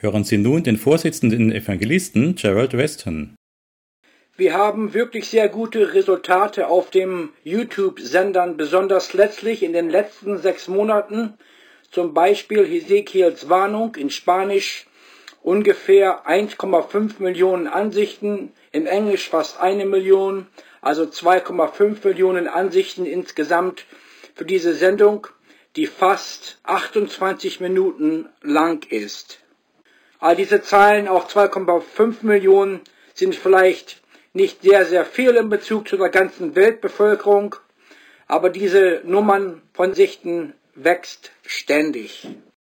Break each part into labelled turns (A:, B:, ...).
A: Hören Sie nun den Vorsitzenden Evangelisten Gerald Weston.
B: Wir haben wirklich sehr gute Resultate auf dem YouTube-Sendern, besonders letztlich in den letzten 6 Monaten. Zum Beispiel Hesekiels Warnung in Spanisch, ungefähr 1,5 Millionen Ansichten, im Englisch fast 1 Million, also 2,5 Millionen Ansichten insgesamt für diese Sendung, die fast 28 Minuten lang ist. All diese Zahlen, auch 2,5 Millionen, sind vielleicht nicht sehr viel in Bezug zu der ganzen Weltbevölkerung, aber diese Nummern von Sichten wächst ständig.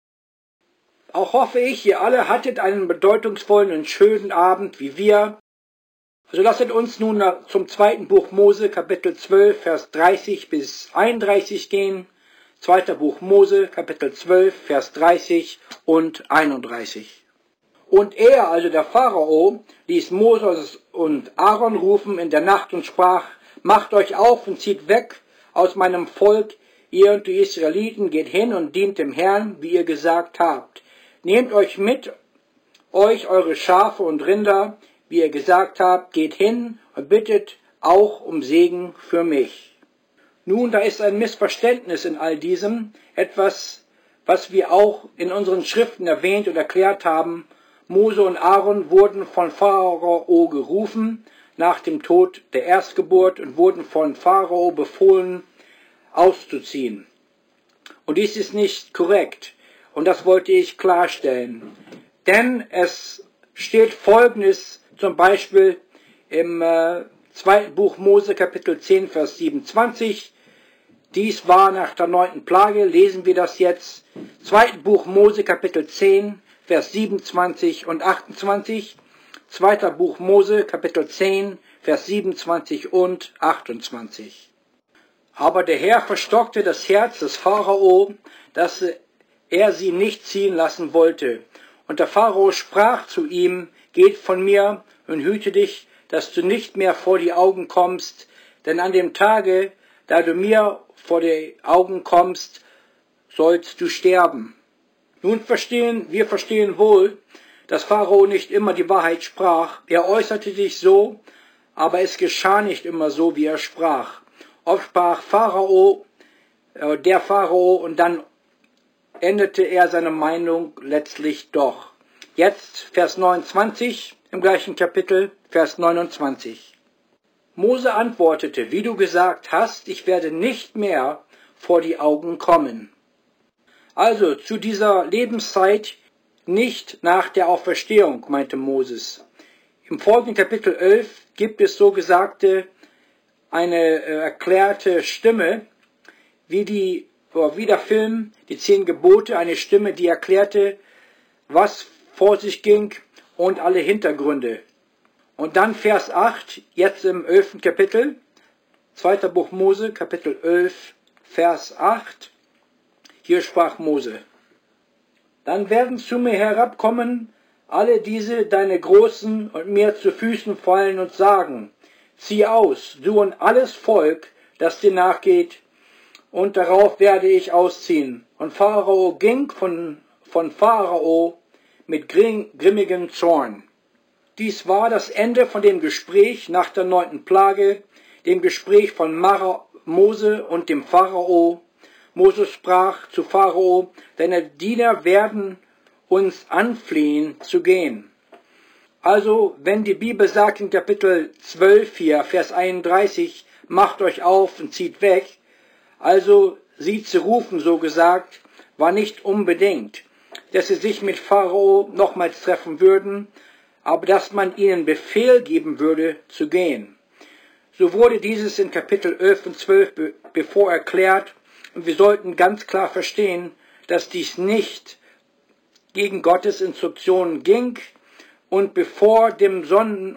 B: Auch hoffe ich, ihr alle hattet einen bedeutungsvollen und schönen Abend wie wir. Also lasset uns nun zum 2. Buch Mose, Kapitel 12, Vers 30 bis 31 gehen. 2. Buch Mose, Kapitel 12, Vers 30 und 31. Und er, also der Pharao, ließ Moses und Aaron rufen in der Nacht und sprach: Macht euch auf und zieht weg aus meinem Volk, ihr und die Israeliten, geht hin und dient dem Herrn, wie ihr gesagt habt. Nehmt euch mit euch eure Schafe und Rinder, wie ihr gesagt habt, geht hin und bittet auch um Segen für mich. Nun, da ist ein Missverständnis in all diesem, etwas, was wir auch in unseren Schriften erwähnt und erklärt haben. Mose und Aaron wurden von Pharao gerufen nach dem Tod der Erstgeburt und wurden von Pharao befohlen, auszuziehen. Und dies ist nicht korrekt. Und das wollte ich klarstellen. Denn es steht Folgendes, zum Beispiel im 2. Buch Mose, Kapitel 10, Vers 27. Dies war nach der 9. Plage, lesen wir das jetzt. 2. Buch Mose, Kapitel 10, Vers 27 und 28. 2. Buch Mose, Kapitel 10, Vers 27 und 28. Aber der Herr verstockte das Herz des Pharao, dass er sie nicht ziehen lassen wollte. Und der Pharao sprach zu ihm: Geht von mir und hüte dich, dass du nicht mehr vor die Augen kommst, denn an dem Tage, da du mir vor die Augen kommst, sollst du sterben. Nun wir verstehen wohl, dass Pharao nicht immer die Wahrheit sprach. Er äußerte sich so, aber es geschah nicht immer so, wie er sprach. Oft sprach der Pharao, und dann änderte er seine Meinung letztlich doch. Jetzt Vers 29 im gleichen Kapitel, Vers 29. Mose antwortete: Wie du gesagt hast, ich werde nicht mehr vor die Augen kommen. Also zu dieser Lebenszeit nicht nach der Auferstehung, meinte Moses. Im folgenden Kapitel 11 gibt es so gesagte eine erklärte Stimme, wie der Film Die 10 Gebote, eine Stimme, die erklärte, was vor sich ging und alle Hintergründe. Und dann Vers 8, jetzt im 11. Kapitel, 2. Buch Mose, Kapitel 11, Vers 8. Hier sprach Mose: Dann werden zu mir herabkommen alle diese deine Großen und mir zu Füßen fallen und sagen: Zieh aus, du und alles Volk, das dir nachgeht, und darauf werde ich ausziehen. Und Pharao ging von Pharao mit grimmigem Zorn. Dies war das Ende von dem Gespräch nach der 9. Plage, dem Gespräch von Mose und dem Pharao. Mose sprach zu Pharao: Deine Diener werden uns anflehen zu gehen. Also, wenn die Bibel sagt in Kapitel 12 hier, Vers 31, macht euch auf und zieht weg, also sie zu rufen, so gesagt, war nicht unbedingt, dass sie sich mit Pharao nochmals treffen würden, aber dass man ihnen Befehl geben würde, zu gehen. So wurde dieses in Kapitel 11 und 12 bevor erklärt, und wir sollten ganz klar verstehen, dass dies nicht gegen Gottes Instruktionen ging, und bevor dem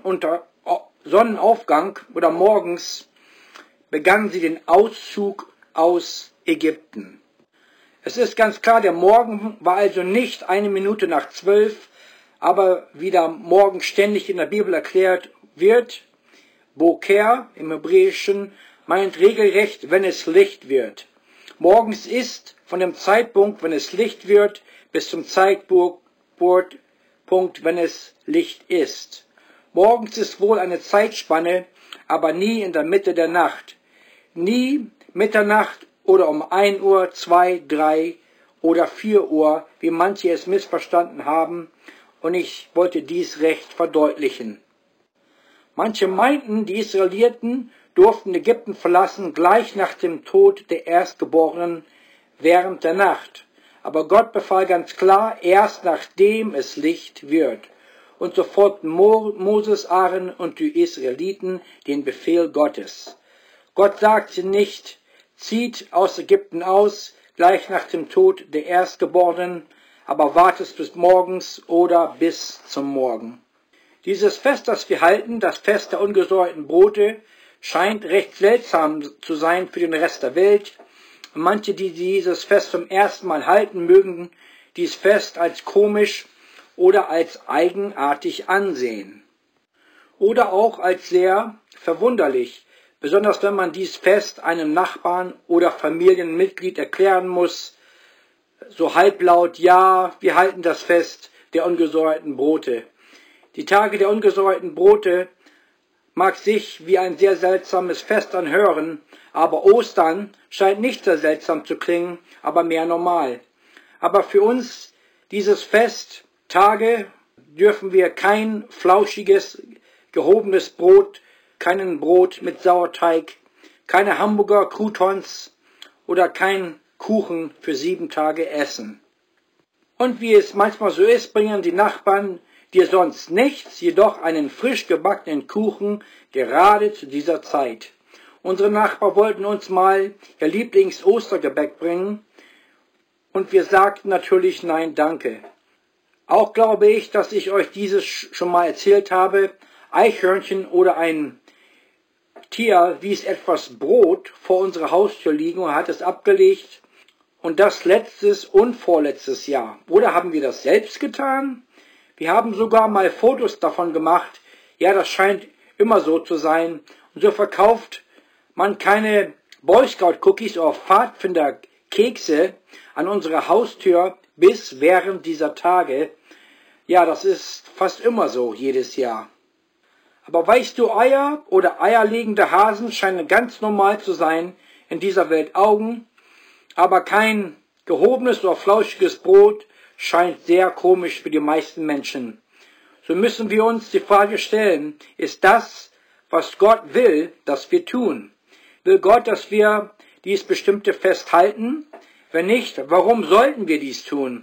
B: Sonnenaufgang oder morgens begannen sie den Auszug aus Ägypten. Es ist ganz klar, der Morgen war also nicht 1 Minute nach 12, aber wie der Morgen ständig in der Bibel erklärt wird, Boker im Hebräischen meint regelrecht, wenn es Licht wird. Morgens ist von dem Zeitpunkt, wenn es Licht wird, bis zum Zeitpunkt, Punkt, wenn es Licht ist. Morgens ist wohl eine Zeitspanne, aber nie in der Mitte der Nacht. Nie Mitternacht oder um 1 Uhr, 2, 3 oder 4 Uhr, wie manche es missverstanden haben, und ich wollte dies recht verdeutlichen. Manche meinten, die Israeliten durften Ägypten verlassen gleich nach dem Tod der Erstgeborenen während der Nacht. Aber Gott befahl ganz klar, erst nachdem es Licht wird. Und so folgten Moses, Aaron und die Israeliten den Befehl Gottes. Gott sagte nicht, zieht aus Ägypten aus, gleich nach dem Tod der Erstgeborenen, aber wartet bis morgens oder bis zum Morgen. Dieses Fest, das wir halten, das Fest der ungesäuerten Brote, scheint recht seltsam zu sein für den Rest der Welt. Und manche, die dieses Fest zum ersten Mal halten, mögen dies Fest als komisch oder als eigenartig ansehen. Oder auch als sehr verwunderlich, besonders wenn man dies Fest einem Nachbarn oder Familienmitglied erklären muss, so halblaut, ja, wir halten das Fest der ungesäuerten Brote. Die Tage der ungesäuerten Brote mag sich wie ein sehr seltsames Fest anhören, aber Ostern scheint nicht sehr seltsam zu klingen, aber mehr normal. Aber für uns dieses Fest, Tage, dürfen wir kein flauschiges, gehobenes Brot, keinen Brot mit Sauerteig, keine Hamburger, Croutons oder kein Kuchen für 7 Tage essen. Und wie es manchmal so ist, bringen die Nachbarn dir sonst nichts, jedoch einen frisch gebackenen Kuchen gerade zu dieser Zeit. Unsere Nachbarn wollten uns mal ihr Lieblings-Ostergebäck bringen und wir sagten natürlich nein, danke. Auch glaube ich, dass ich euch dieses schon mal erzählt habe. Eichhörnchen oder ein Tier ließ etwas Brot vor unserer Haustür liegen und hat es abgelegt. Und das letztes und vorletztes Jahr. Oder haben wir das selbst getan? Wir haben sogar mal Fotos davon gemacht. Ja, das scheint immer so zu sein. Und so verkauft man keine Boy Scout Cookies oder Pfadfinder Kekse an unserer Haustür bis während dieser Tage. Ja, das ist fast immer so, jedes Jahr. Aber weißt du, Eier oder eierlegende Hasen scheinen ganz normal zu sein in dieser Welt Augen, aber kein gehobenes oder flauschiges Brot scheint sehr komisch für die meisten Menschen. So müssen wir uns die Frage stellen, ist das, was Gott will, dass wir tun? Will Gott, dass wir dies bestimmte Fest halten? Wenn nicht, warum sollten wir dies tun?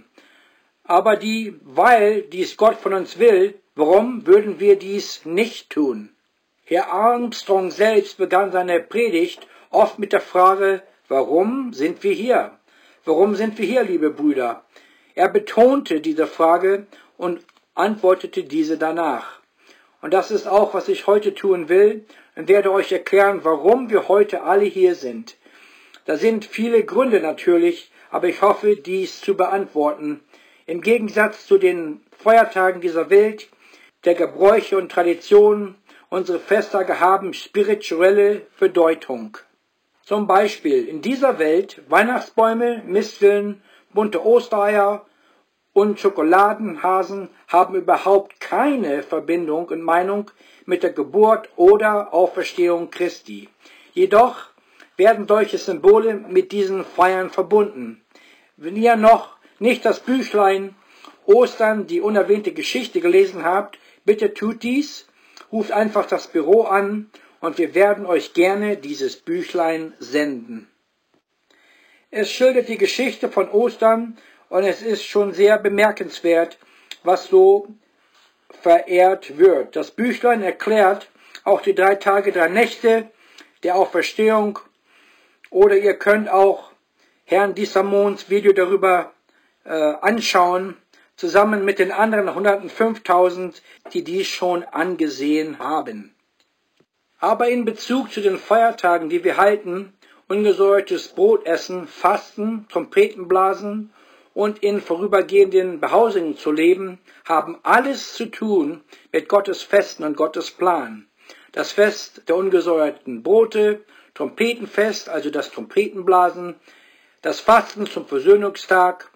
B: Aber weil dies Gott von uns will, warum würden wir dies nicht tun? Herr Armstrong selbst begann seine Predigt oft mit der Frage, warum sind wir hier? Warum sind wir hier, liebe Brüder? Er betonte diese Frage und antwortete diese danach. Und das ist auch, was ich heute tun will und werde euch erklären, warum wir heute alle hier sind. Da sind viele Gründe natürlich, aber ich hoffe, dies zu beantworten. Im Gegensatz zu den Feiertagen dieser Welt, der Gebräuche und Traditionen, unsere Festtage haben spirituelle Bedeutung. Zum Beispiel in dieser Welt Weihnachtsbäume, Misteln, bunte Ostereier und Schokoladenhasen haben überhaupt keine Verbindung und Meinung mit der Geburt oder Auferstehung Christi. Jedoch werden solche Symbole mit diesen Feiern verbunden. Wenn ihr noch nicht das Büchlein Ostern, die unerwähnte Geschichte gelesen habt, bitte tut dies, ruft einfach das Büro an und wir werden euch gerne dieses Büchlein senden. Es schildert die Geschichte von Ostern und es ist schon sehr bemerkenswert, was so verehrt wird. Das Büchlein erklärt auch die 3 Tage, 3 Nächte der Auferstehung oder ihr könnt auch Herrn Dissamons Video darüber anschauen, zusammen mit den anderen 105.000, die dies schon angesehen haben. Aber in Bezug zu den Feiertagen, die wir halten, ungesäuertes Brot essen, fasten, Trompeten blasen und in vorübergehenden Behausungen zu leben, haben alles zu tun mit Gottes Festen und Gottes Plan. Das Fest der ungesäuerten Brote, Trompetenfest, also das Trompetenblasen, das Fasten zum Versöhnungstag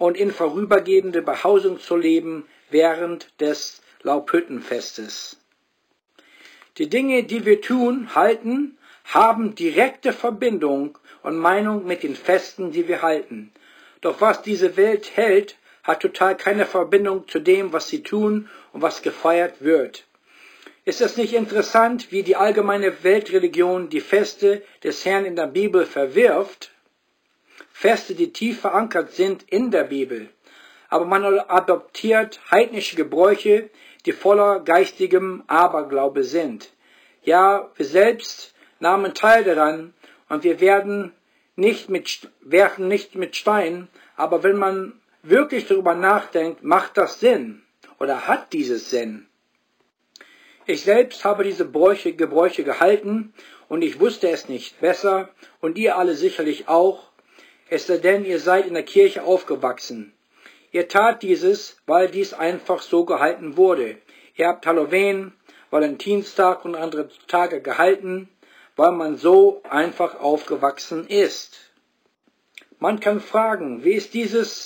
B: und in vorübergehende Behausung zu leben während des Laubhüttenfestes. Die Dinge, die wir tun, halten, haben direkte Verbindung und Meinung mit den Festen, die wir halten. Doch was diese Welt hält, hat total keine Verbindung zu dem, was sie tun und was gefeiert wird. Ist es nicht interessant, wie die allgemeine Weltreligion die Feste des Herrn in der Bibel verwirft? Feste, die tief verankert sind in der Bibel. Aber man adoptiert heidnische Gebräuche, die voller geistigem Aberglaube sind. Ja, wir selbst nahmen teil daran und wir werfen nicht mit Steinen, aber wenn man wirklich darüber nachdenkt, macht das Sinn oder hat dieses Sinn? Ich selbst habe diese Gebräuche gehalten und ich wusste es nicht besser und ihr alle sicherlich auch, es sei denn, ihr seid in der Kirche aufgewachsen. Ihr tat dieses, weil dies einfach so gehalten wurde. Ihr habt Halloween, Valentinstag und andere Tage gehalten, weil man so einfach aufgewachsen ist. Man kann fragen, wie ist dieser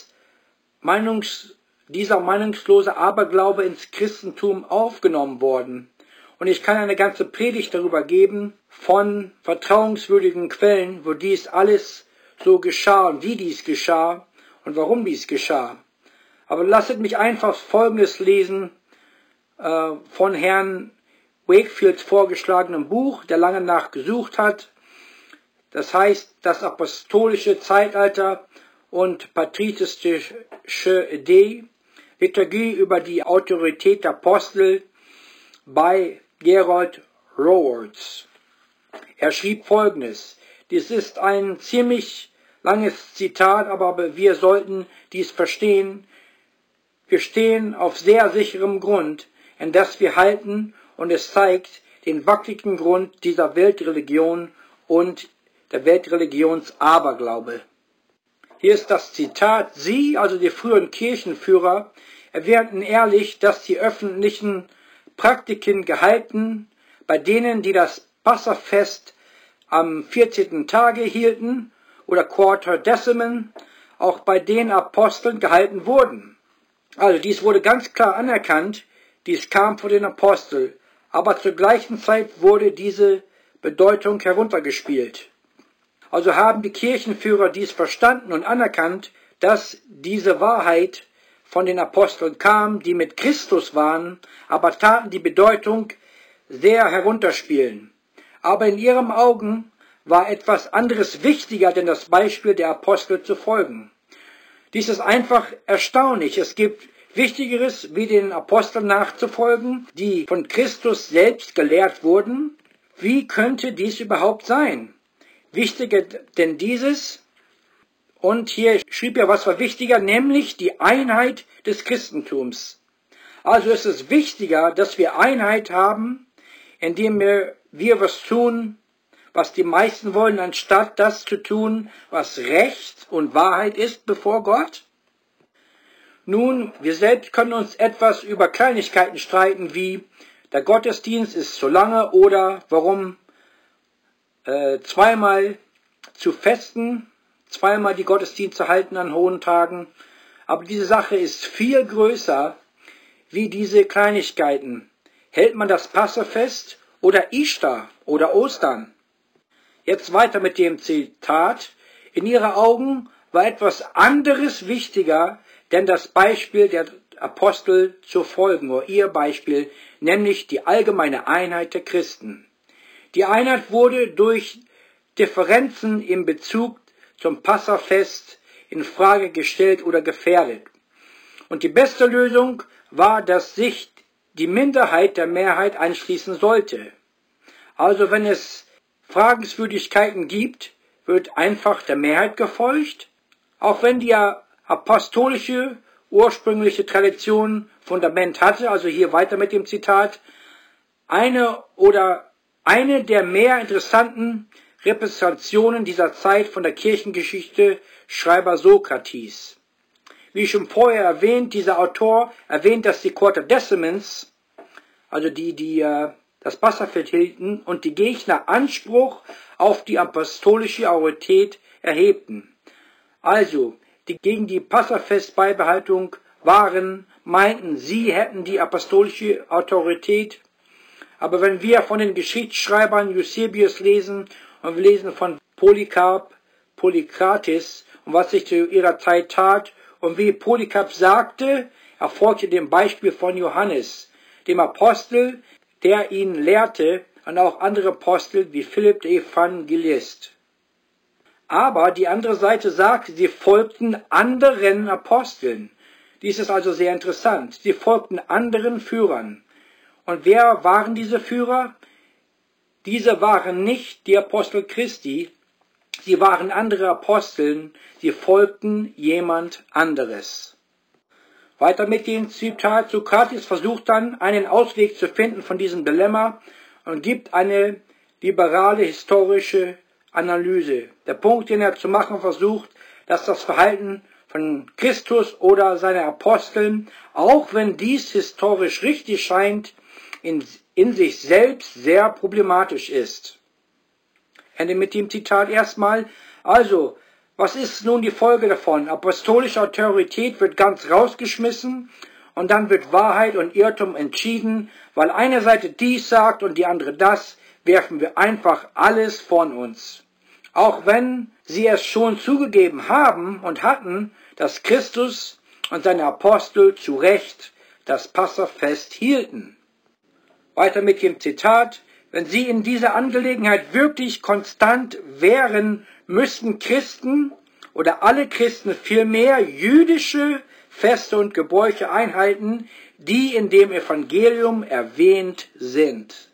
B: meinungslose Aberglaube ins Christentum aufgenommen worden? Und ich kann eine ganze Predigt darüber geben, von vertrauenswürdigen Quellen, wo dies alles so geschah und wie dies geschah und warum dies geschah. Aber lasset mich einfach Folgendes lesen von Herrn Wakefields vorgeschlagenem Buch, der lange nachgesucht hat. Das heißt, das apostolische Zeitalter und patristische Idee, Liturgie über die Autorität der Apostel bei Gerald Rhodes. Er schrieb Folgendes. Dies ist ein ziemlich langes Zitat, aber wir sollten dies verstehen. Wir stehen auf sehr sicherem Grund, in das wir halten, und es zeigt den wackeligen Grund dieser Weltreligion und der Weltreligionsaberglaube. Hier ist das Zitat. Sie, also die früheren Kirchenführer, erwähnten ehrlich, dass die öffentlichen Praktiken gehalten, bei denen, die das Passafest am 14. Tage hielten oder Quarter Decimen, auch bei den Aposteln gehalten wurden. Also dies wurde ganz klar anerkannt, dies kam von den Aposteln, aber zur gleichen Zeit wurde diese Bedeutung heruntergespielt. Also haben die Kirchenführer dies verstanden und anerkannt, dass diese Wahrheit von den Aposteln kam, die mit Christus waren, aber taten die Bedeutung sehr herunterspielen. Aber in ihren Augen war etwas anderes wichtiger, denn das Beispiel der Apostel zu folgen. Dies ist einfach erstaunlich. Es gibt Wichtigeres, wie den Aposteln nachzufolgen, die von Christus selbst gelehrt wurden. Wie könnte dies überhaupt sein? Wichtiger denn dieses? Und hier schrieb er, was war wichtiger, nämlich die Einheit des Christentums. Also ist es wichtiger, dass wir Einheit haben, indem wir was tun, was die meisten wollen, anstatt das zu tun, was Recht und Wahrheit ist bevor Gott? Nun, wir selbst können uns etwas über Kleinigkeiten streiten, wie der Gottesdienst ist zu lange oder warum zweimal zu Festen, zweimal die Gottesdienste halten an hohen Tagen. Aber diese Sache ist viel größer wie diese Kleinigkeiten. Hält man das Passafest oder Ishtar oder Ostern? Jetzt weiter mit dem Zitat. In ihren Augen war etwas anderes wichtiger, denn das Beispiel der Apostel zu folgen, oder ihr Beispiel, nämlich die allgemeine Einheit der Christen. Die Einheit wurde durch Differenzen in Bezug zum Passafest in Frage gestellt oder gefährdet. Und die beste Lösung war, dass sich die Minderheit der Mehrheit anschließen sollte. Also wenn es Fragenswürdigkeiten gibt, wird einfach der Mehrheit gefolgt, auch wenn die apostolische ursprüngliche Tradition Fundament hatte, also hier weiter mit dem Zitat, eine der mehr interessanten Repräsentationen dieser Zeit von der Kirchengeschichte Schreiber Sokrates. Wie schon vorher erwähnt, dieser Autor erwähnt, dass die Quarter Decimens, also die das Passafest hielten und die Gegner Anspruch auf die apostolische Autorität erhebten. Also, die gegen die Passafestbeibehaltung waren, meinten, sie hätten die apostolische Autorität. Aber wenn wir von den Geschichtsschreibern Eusebius lesen und wir lesen von Polykrates und was sich zu ihrer Zeit tat und wie Polycarp sagte, erfolgte dem Beispiel von Johannes, dem Apostel, der ihn lehrte, und auch andere Apostel wie Philipp der Evangelist. Aber die andere Seite sagt, sie folgten anderen Aposteln. Dies ist also sehr interessant. Sie folgten anderen Führern. Und wer waren diese Führer? Diese waren nicht die Apostel Christi, sie waren andere Aposteln, sie folgten jemand anderes. Weiter mit dem Zitat, Sokrates versucht dann, einen Ausweg zu finden von diesem Dilemma und gibt eine liberale historische Analyse. Der Punkt, den er zu machen versucht, dass das Verhalten von Christus oder seiner Aposteln, auch wenn dies historisch richtig scheint, in sich selbst sehr problematisch ist. Ende mit dem Zitat erstmal. Also, was ist nun die Folge davon? Apostolische Autorität wird ganz rausgeschmissen und dann wird Wahrheit und Irrtum entschieden, weil eine Seite dies sagt und die andere das, werfen wir einfach alles von uns. Auch wenn sie es schon zugegeben haben und hatten, dass Christus und seine Apostel zu Recht das Passafest hielten. Weiter mit dem Zitat, wenn sie in dieser Angelegenheit wirklich konstant wären, müssten Christen oder alle Christen vielmehr jüdische Feste und Gebräuche einhalten, die in dem Evangelium erwähnt sind.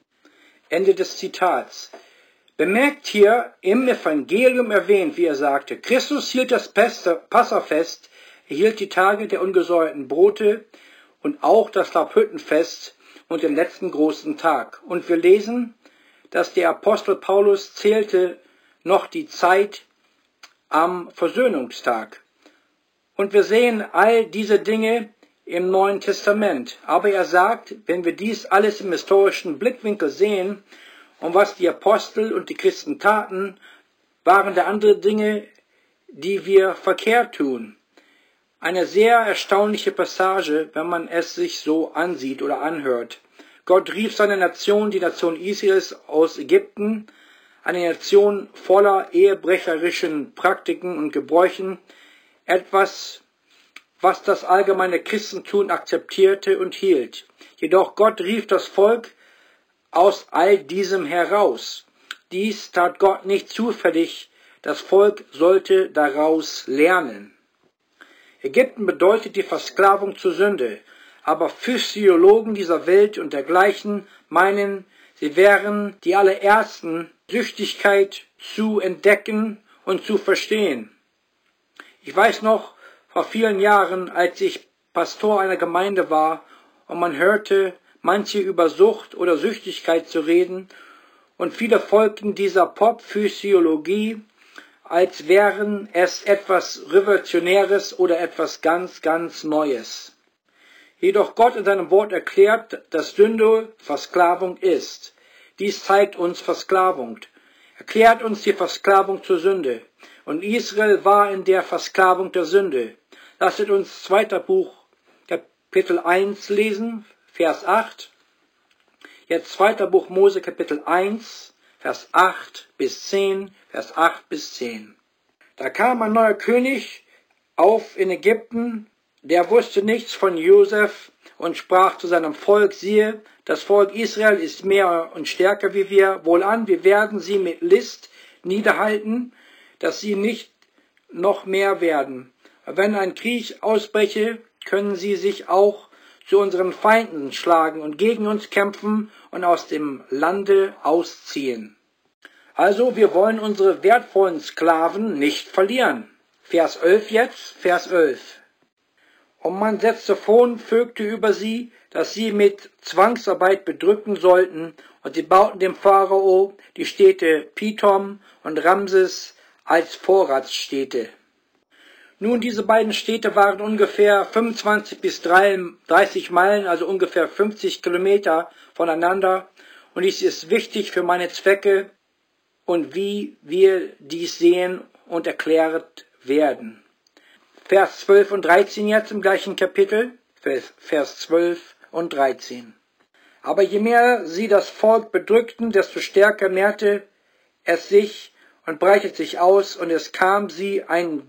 B: Ende des Zitats. Bemerkt hier im Evangelium erwähnt, wie er sagte, Christus hielt das Passafest, er hielt die Tage der ungesäuerten Brote und auch das Laubhüttenfest und den letzten großen Tag. Und wir lesen, dass der Apostel Paulus zählte noch die Zeit am Versöhnungstag. Und wir sehen all diese Dinge im Neuen Testament. Aber er sagt, wenn wir dies alles im historischen Blickwinkel sehen und was die Apostel und die Christen taten, waren da andere Dinge, die wir verkehrt tun. Eine sehr erstaunliche Passage, wenn man es sich so ansieht oder anhört. Gott rief seine Nation, die Nation Israels, aus Ägypten, eine Nation voller ehebrecherischen Praktiken und Gebräuchen, etwas, was das allgemeine Christentum akzeptierte und hielt. Jedoch Gott rief das Volk aus all diesem heraus. Dies tat Gott nicht zufällig, das Volk sollte daraus lernen. Ägypten bedeutet die Versklavung zur Sünde, aber Physiologen dieser Welt und dergleichen meinen, sie wären die allerersten, Süchtigkeit zu entdecken und zu verstehen. Ich weiß noch, vor vielen Jahren, als ich Pastor einer Gemeinde war und man hörte manche über Sucht oder Süchtigkeit zu reden und viele folgten dieser Pop-Physiologie, als wären es etwas Revolutionäres oder etwas ganz, ganz Neues. Jedoch Gott in seinem Wort erklärt, dass Sünde Versklavung ist. Dies zeigt uns Versklavung. Erklärt uns die Versklavung zur Sünde. Und Israel war in der Versklavung der Sünde. Lasset uns 2. Buch, Kapitel 1 lesen, Vers 8. Jetzt 2. Buch Mose, Kapitel 1, Vers 8 bis 10, Vers 8 bis 10. Da kam ein neuer König auf in Ägypten, der wusste nichts von Josef und sprach zu seinem Volk, siehe, das Volk Israel ist mehr und stärker wie wir, wohlan, wir werden sie mit List niederhalten, dass sie nicht noch mehr werden. Wenn ein Krieg ausbreche, können sie sich auch zu unseren Feinden schlagen und gegen uns kämpfen und aus dem Lande ausziehen. Also, wir wollen unsere wertvollen Sklaven nicht verlieren. Vers 11 jetzt, Vers 11. Und man setzte Vögte über sie, dass sie mit Zwangsarbeit bedrücken sollten, und sie bauten dem Pharao die Städte Pithom und Ramses als Vorratsstädte. Nun, diese beiden Städte waren ungefähr 25 bis 30 Meilen, also ungefähr 50 Kilometer voneinander, und dies ist wichtig für meine Zwecke und wie wir dies sehen und erklärt werden. Vers 12 und 13 jetzt im gleichen Kapitel, Vers 12 und 13. Aber je mehr sie das Volk bedrückten, desto stärker mehrte es sich und breitete sich aus, und kam sie ein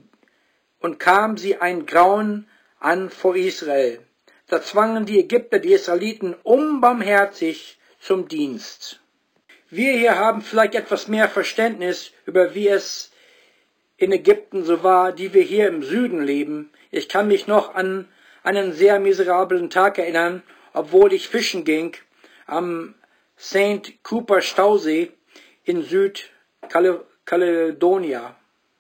B: Grauen an vor Israel. Da zwangen die Ägypter die Israeliten unbarmherzig zum Dienst. Wir hier haben vielleicht etwas mehr Verständnis über, wie es in Ägypten so war, die wir hier im Süden leben. Ich kann mich noch an einen sehr miserablen Tag erinnern, obwohl ich fischen ging am St. Cooper Stausee in Südcalifornia.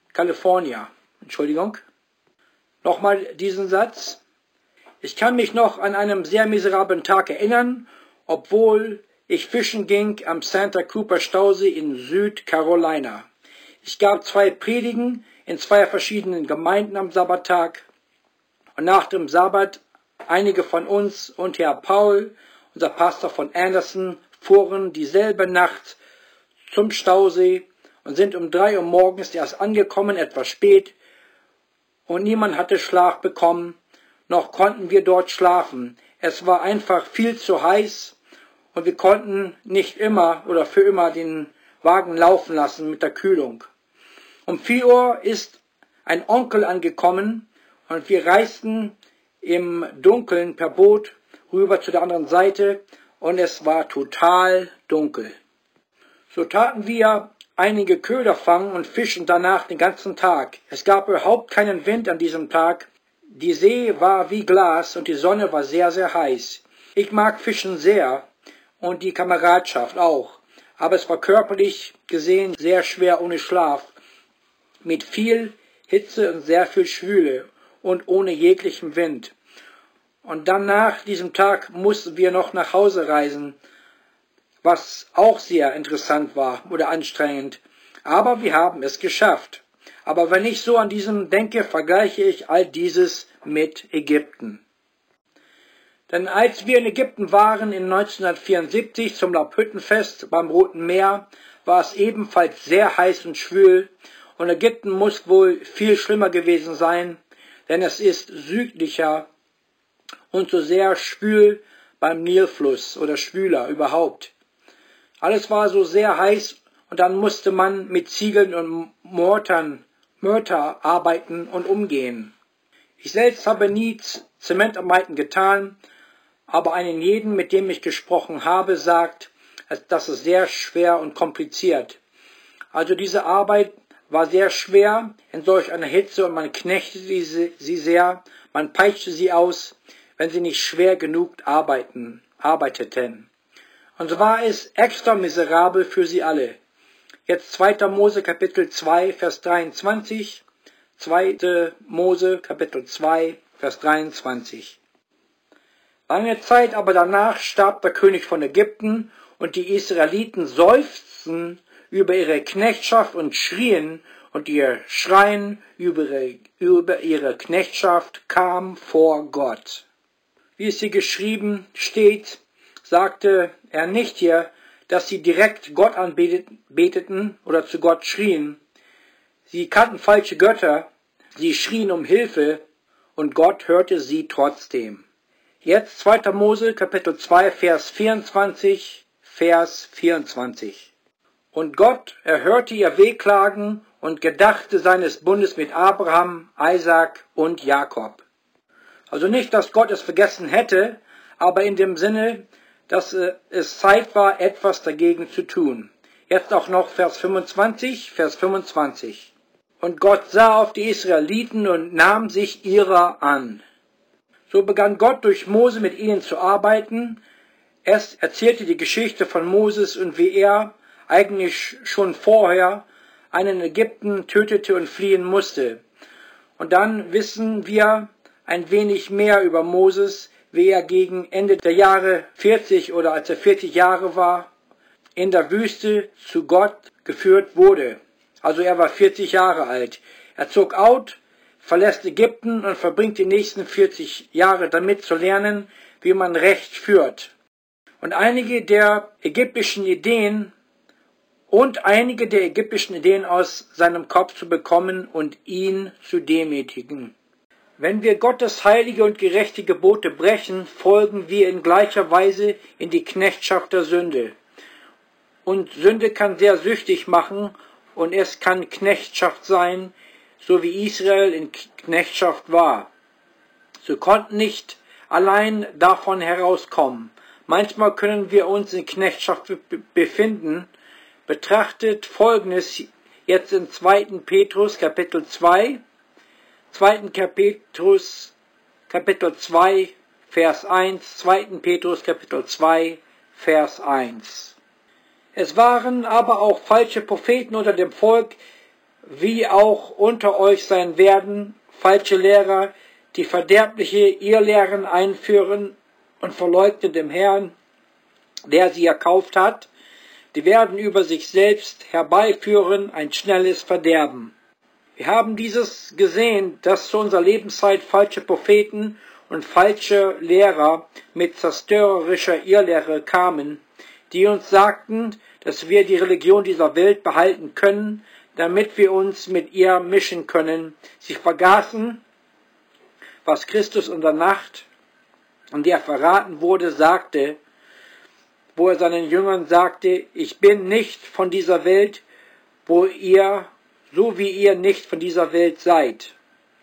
B: Nochmal diesen Satz. Ich kann mich noch an einen sehr miserablen Tag erinnern, obwohl ich fischen ging am Santa Cooper Stausee in Südcarolina. Ich gab 2 Predigen in 2 verschiedenen Gemeinden am Sabbattag, und nach dem Sabbat einige von uns und Herr Paul, unser Pastor von Anderson, fuhren dieselbe Nacht zum Stausee und sind um 3 Uhr morgens erst angekommen, etwas spät, und niemand hatte Schlaf bekommen, noch konnten wir dort schlafen. Es war einfach viel zu heiß, und wir konnten nicht immer oder für immer den Wagen laufen lassen mit der Kühlung. Um 4 Uhr ist ein Onkel angekommen, und wir reisten im Dunkeln per Boot rüber zu der anderen Seite, und es war total dunkel. So taten wir einige Köder fangen und fischen danach den ganzen Tag. Es gab überhaupt keinen Wind an diesem Tag. Die See war wie Glas und die Sonne war sehr, sehr heiß. Ich mag Fischen sehr und die Kameradschaft auch, aber es war körperlich gesehen sehr schwer ohne Schlaf, mit viel Hitze und sehr viel Schwüle und ohne jeglichen Wind. Und dann nach diesem Tag mussten wir noch nach Hause reisen, was auch sehr interessant war oder anstrengend. Aber wir haben es geschafft. Aber wenn ich so an diesem denke, vergleiche ich all dieses mit Ägypten. Denn als wir in Ägypten waren in 1974 zum Laubhüttenfest beim Roten Meer, war es ebenfalls sehr heiß und schwül, und Ägypten muss wohl viel schlimmer gewesen sein, denn es ist südlicher und so sehr schwül beim Nilfluss oder schwüler überhaupt. Alles war so sehr heiß, und dann musste man mit Ziegeln und Mörter arbeiten und umgehen. Ich selbst habe nie Zementarbeiten getan, aber einen jeden, mit dem ich gesprochen habe, sagt, dass es sehr schwer und kompliziert. Also diese Arbeit war sehr schwer in solch einer Hitze, und man knechtete sie sehr, man peitschte sie aus, wenn sie nicht schwer genug arbeiteten. Und so war es extra miserabel für sie alle. Jetzt 2. Mose Kapitel 2, Vers 23. 2. Mose Kapitel 2, Vers 23. Lange Zeit aber danach starb der König von Ägypten, und die Israeliten seufzten über ihre Knechtschaft und schrien, und ihr Schreien über ihre Knechtschaft kam vor Gott. Wie es hier geschrieben steht, sagte er nicht hier, dass sie direkt Gott anbeteten oder zu Gott schrien. Sie kannten falsche Götter, sie schrien um Hilfe, und Gott hörte sie trotzdem. Jetzt 2. Mose, Kapitel 2, Vers 24, Vers 24. Und Gott erhörte ihr Wehklagen und gedachte seines Bundes mit Abraham, Isaak und Jakob. Also nicht, dass Gott es vergessen hätte, aber in dem Sinne, dass es Zeit war, etwas dagegen zu tun. Jetzt auch noch Vers 25. Und Gott sah auf die Israeliten und nahm sich ihrer an. So begann Gott durch Mose mit ihnen zu arbeiten. Es erzählte die Geschichte von Moses und wie er eigentlich schon vorher einen Ägypten tötete und fliehen musste. Und dann wissen wir ein wenig mehr über Moses, wie er gegen Ende der Jahre 40 oder als er 40 Jahre war, in der Wüste zu Gott geführt wurde. Also er war 40 Jahre alt. Er zog out, verlässt Ägypten und verbringt die nächsten 40 Jahre damit zu lernen, wie man Recht führt. Und einige der ägyptischen Ideen aus seinem Kopf zu bekommen und ihn zu demütigen. Wenn wir Gottes heilige und gerechte Gebote brechen, folgen wir in gleicher Weise in die Knechtschaft der Sünde. Und Sünde kann sehr süchtig machen und es kann Knechtschaft sein, so wie Israel in Knechtschaft war. Sie konnten nicht allein davon herauskommen. Manchmal können wir uns in Knechtschaft befinden. Betrachtet Folgendes jetzt in 2. Petrus Kapitel 2, 2. Petrus Kapitel 2, Vers 1, 2. Petrus Kapitel 2, Vers 1. Es waren aber auch falsche Propheten unter dem Volk, wie auch unter euch sein werden, falsche Lehrer, die verderbliche Irrlehren einführen und verleugnen dem Herrn, der sie erkauft hat. Die werden über sich selbst herbeiführen ein schnelles Verderben. Wir haben dieses gesehen, dass zu unserer Lebenszeit falsche Propheten und falsche Lehrer mit zerstörerischer Irrlehre kamen, die uns sagten, dass wir die Religion dieser Welt behalten können, damit wir uns mit ihr mischen können. Sie vergaßen, was Christus in der Nacht, in der verraten wurde, sagte, wo er seinen Jüngern sagte, ich bin nicht von dieser Welt, so wie ihr nicht von dieser Welt seid.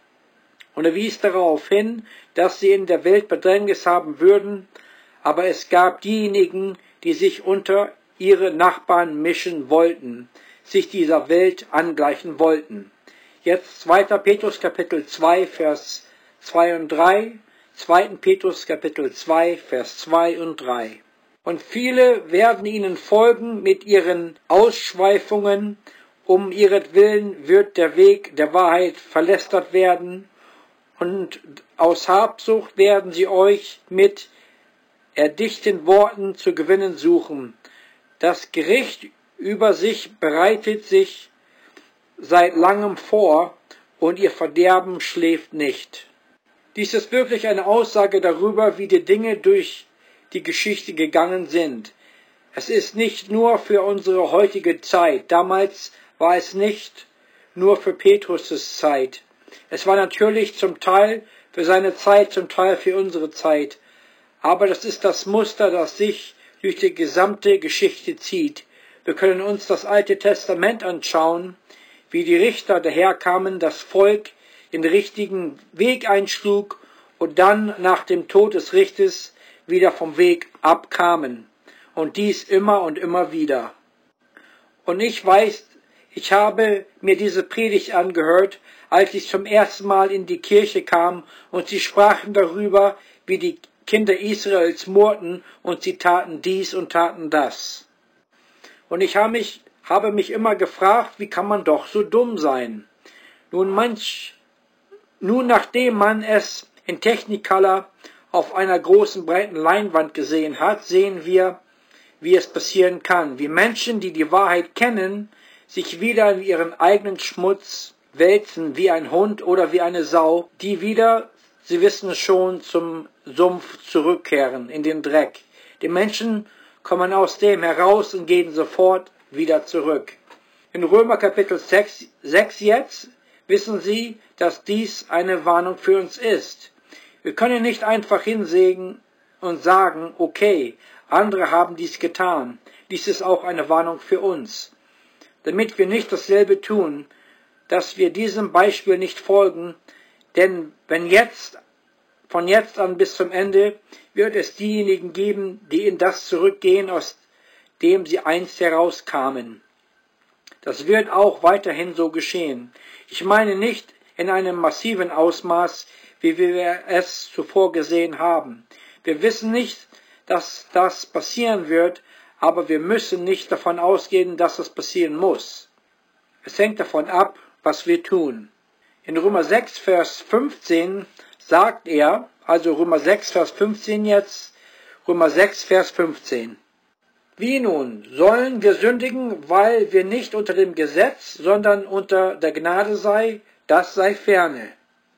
B: Und er wies darauf hin, dass sie in der Welt Bedrängnis haben würden, aber es gab diejenigen, die sich unter ihre Nachbarn mischen wollten, sich dieser Welt angleichen wollten. Jetzt 2. Petrus Kapitel 2, Vers 2 und 3, 2. Petrus Kapitel 2, Vers 2 und 3. Und viele werden ihnen folgen mit ihren Ausschweifungen, um ihretwillen wird der Weg der Wahrheit verlästert werden, und aus Habsucht werden sie euch mit erdichten Worten zu gewinnen suchen. Das Gericht über sich bereitet sich seit langem vor, und ihr Verderben schläft nicht. Dies ist wirklich eine Aussage darüber, wie die Dinge durch die Geschichte gegangen sind. Es ist nicht nur für unsere heutige Zeit. Damals war es nicht nur für Petrus' Zeit. Es war natürlich zum Teil für seine Zeit, zum Teil für unsere Zeit. Aber das ist das Muster, das sich durch die gesamte Geschichte zieht. Wir können uns das Alte Testament anschauen, wie die Richter daherkamen, das Volk den richtigen Weg einschlug und dann nach dem Tod des Richters wieder vom Weg abkamen. Und dies immer und immer wieder. Und ich weiß, ich habe mir diese Predigt angehört, als ich zum ersten Mal in die Kirche kam, und sie sprachen darüber, wie die Kinder Israels murrten, und sie taten dies und taten das. Und ich habe mich immer gefragt, wie kann man doch so dumm sein? Nun, nachdem man es in Technicolor auf einer großen, breiten Leinwand gesehen hat, sehen wir, wie es passieren kann. Wie Menschen, die die Wahrheit kennen, sich wieder in ihren eigenen Schmutz wälzen, wie ein Hund oder wie eine Sau, die wieder, sie wissen es schon, zum Sumpf zurückkehren, in den Dreck. Die Menschen kommen aus dem heraus und gehen sofort wieder zurück. In Römer Kapitel 6 jetzt wissen Sie, dass dies eine Warnung für uns ist. Wir können nicht einfach hinsehen und sagen, okay, andere haben dies getan. Dies ist auch eine Warnung für uns. Damit wir nicht dasselbe tun, dass wir diesem Beispiel nicht folgen, denn von jetzt an bis zum Ende wird es diejenigen geben, die in das zurückgehen, aus dem sie einst herauskamen. Das wird auch weiterhin so geschehen. Ich meine nicht in einem massiven Ausmaß, wie wir es zuvor gesehen haben. Wir wissen nicht, dass das passieren wird, aber wir müssen nicht davon ausgehen, dass es passieren muss. Es hängt davon ab, was wir tun. In Römer 6, Vers 15 sagt er, also Römer 6, Vers 15 jetzt, Römer 6, Vers 15. Wie nun? Sollen wir sündigen, weil wir nicht unter dem Gesetz, sondern unter der Gnade sei? Das sei ferne.